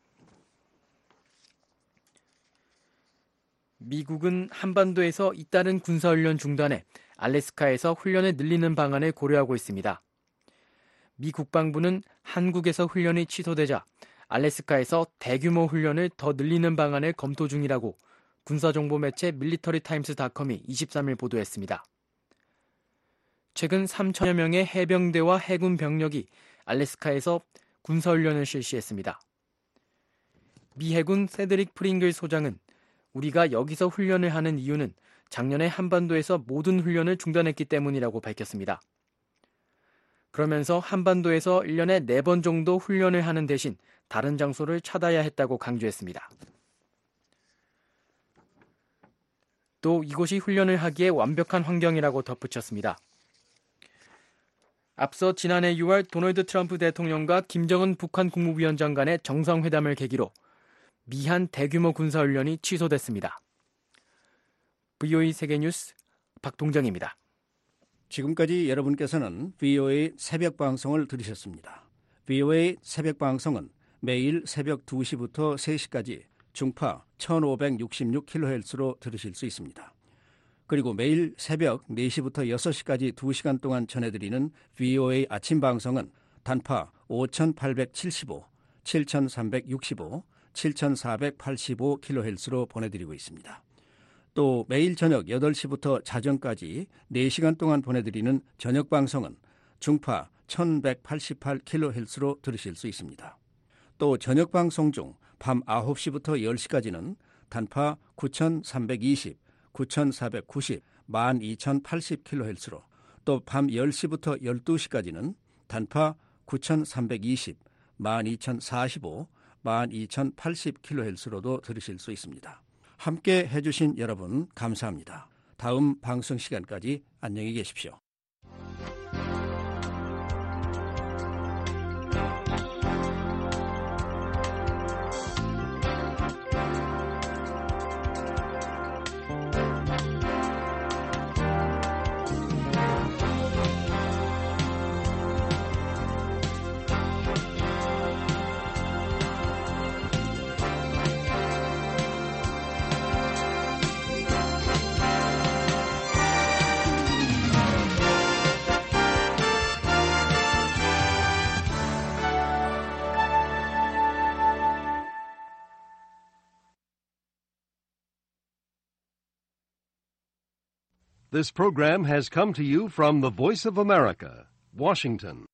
L: 미국은 한반도에서 잇따른 군사훈련 중단에 알래스카에서 훈련을 늘리는 방안을 고려하고 있습니다. 미 국방부는 한국에서 훈련이 취소되자 알래스카에서 대규모 훈련을 더 늘리는 방안을 검토 중이라고 군사정보 매체 밀리터리타임스닷컴이 이십삼 일 보도했습니다. 최근 삼천여 명의 해병대와 해군 병력이 알래스카에서 군사훈련을 실시했습니다. 미 해군 세드릭 프링글 소장은 우리가 여기서 훈련을 하는 이유는 작년에 한반도에서 모든 훈련을 중단했기 때문이라고 밝혔습니다. 그러면서 한반도에서 일 년에 네 번 정도 훈련을 하는 대신 다른 장소를 찾아야 했다고 강조했습니다. 또 이곳이 훈련을 하기에 완벽한 환경이라고 덧붙였습니다. 앞서 지난해 유월 도널드 트럼프 대통령과 김정은 북한 국무위원장 간의 정상회담을 계기로 미한 대규모 군사훈련이 취소됐습니다. 브이오에이 세계뉴스 박동정입니다.
I: 지금까지 여러분께서는 브이오에이 새벽 방송을 들으셨습니다. 브이오에이 새벽 방송은 매일 새벽 두 시부터 세 시까지 중파 천오백육십육 킬로헤르츠로 들으실 수 있습니다. 그리고 매일 새벽 네 시부터 여섯 시까지 두 시간 동안 전해드리는 브이오에이 아침 방송은 단파 오천팔백칠십오, 칠천삼백육십오, 칠천사백팔십오 킬로헤르츠로 보내드리고 있습니다. 또 매일 저녁 여덟 시부터 자정까지 네 시간 동안 보내드리는 저녁 방송은 중파 천백팔십팔 킬로헤르츠로 들으실 수 있습니다. 또 저녁 방송 중 밤 아홉 시부터 열 시까지는 단파 구천삼백이십, 구천사백구십, 만 이천팔십 킬로헤르츠로 또 밤 열 시부터 열두 시까지는 단파 구천삼백이십, 만 이천사십오, 만 이천팔십 킬로헤르츠로도 들으실 수 있습니다. 함께 해주신 여러분 감사합니다. 다음 방송 시간까지 안녕히 계십시오.
E: This program has come to you from the Voice of America, Washington.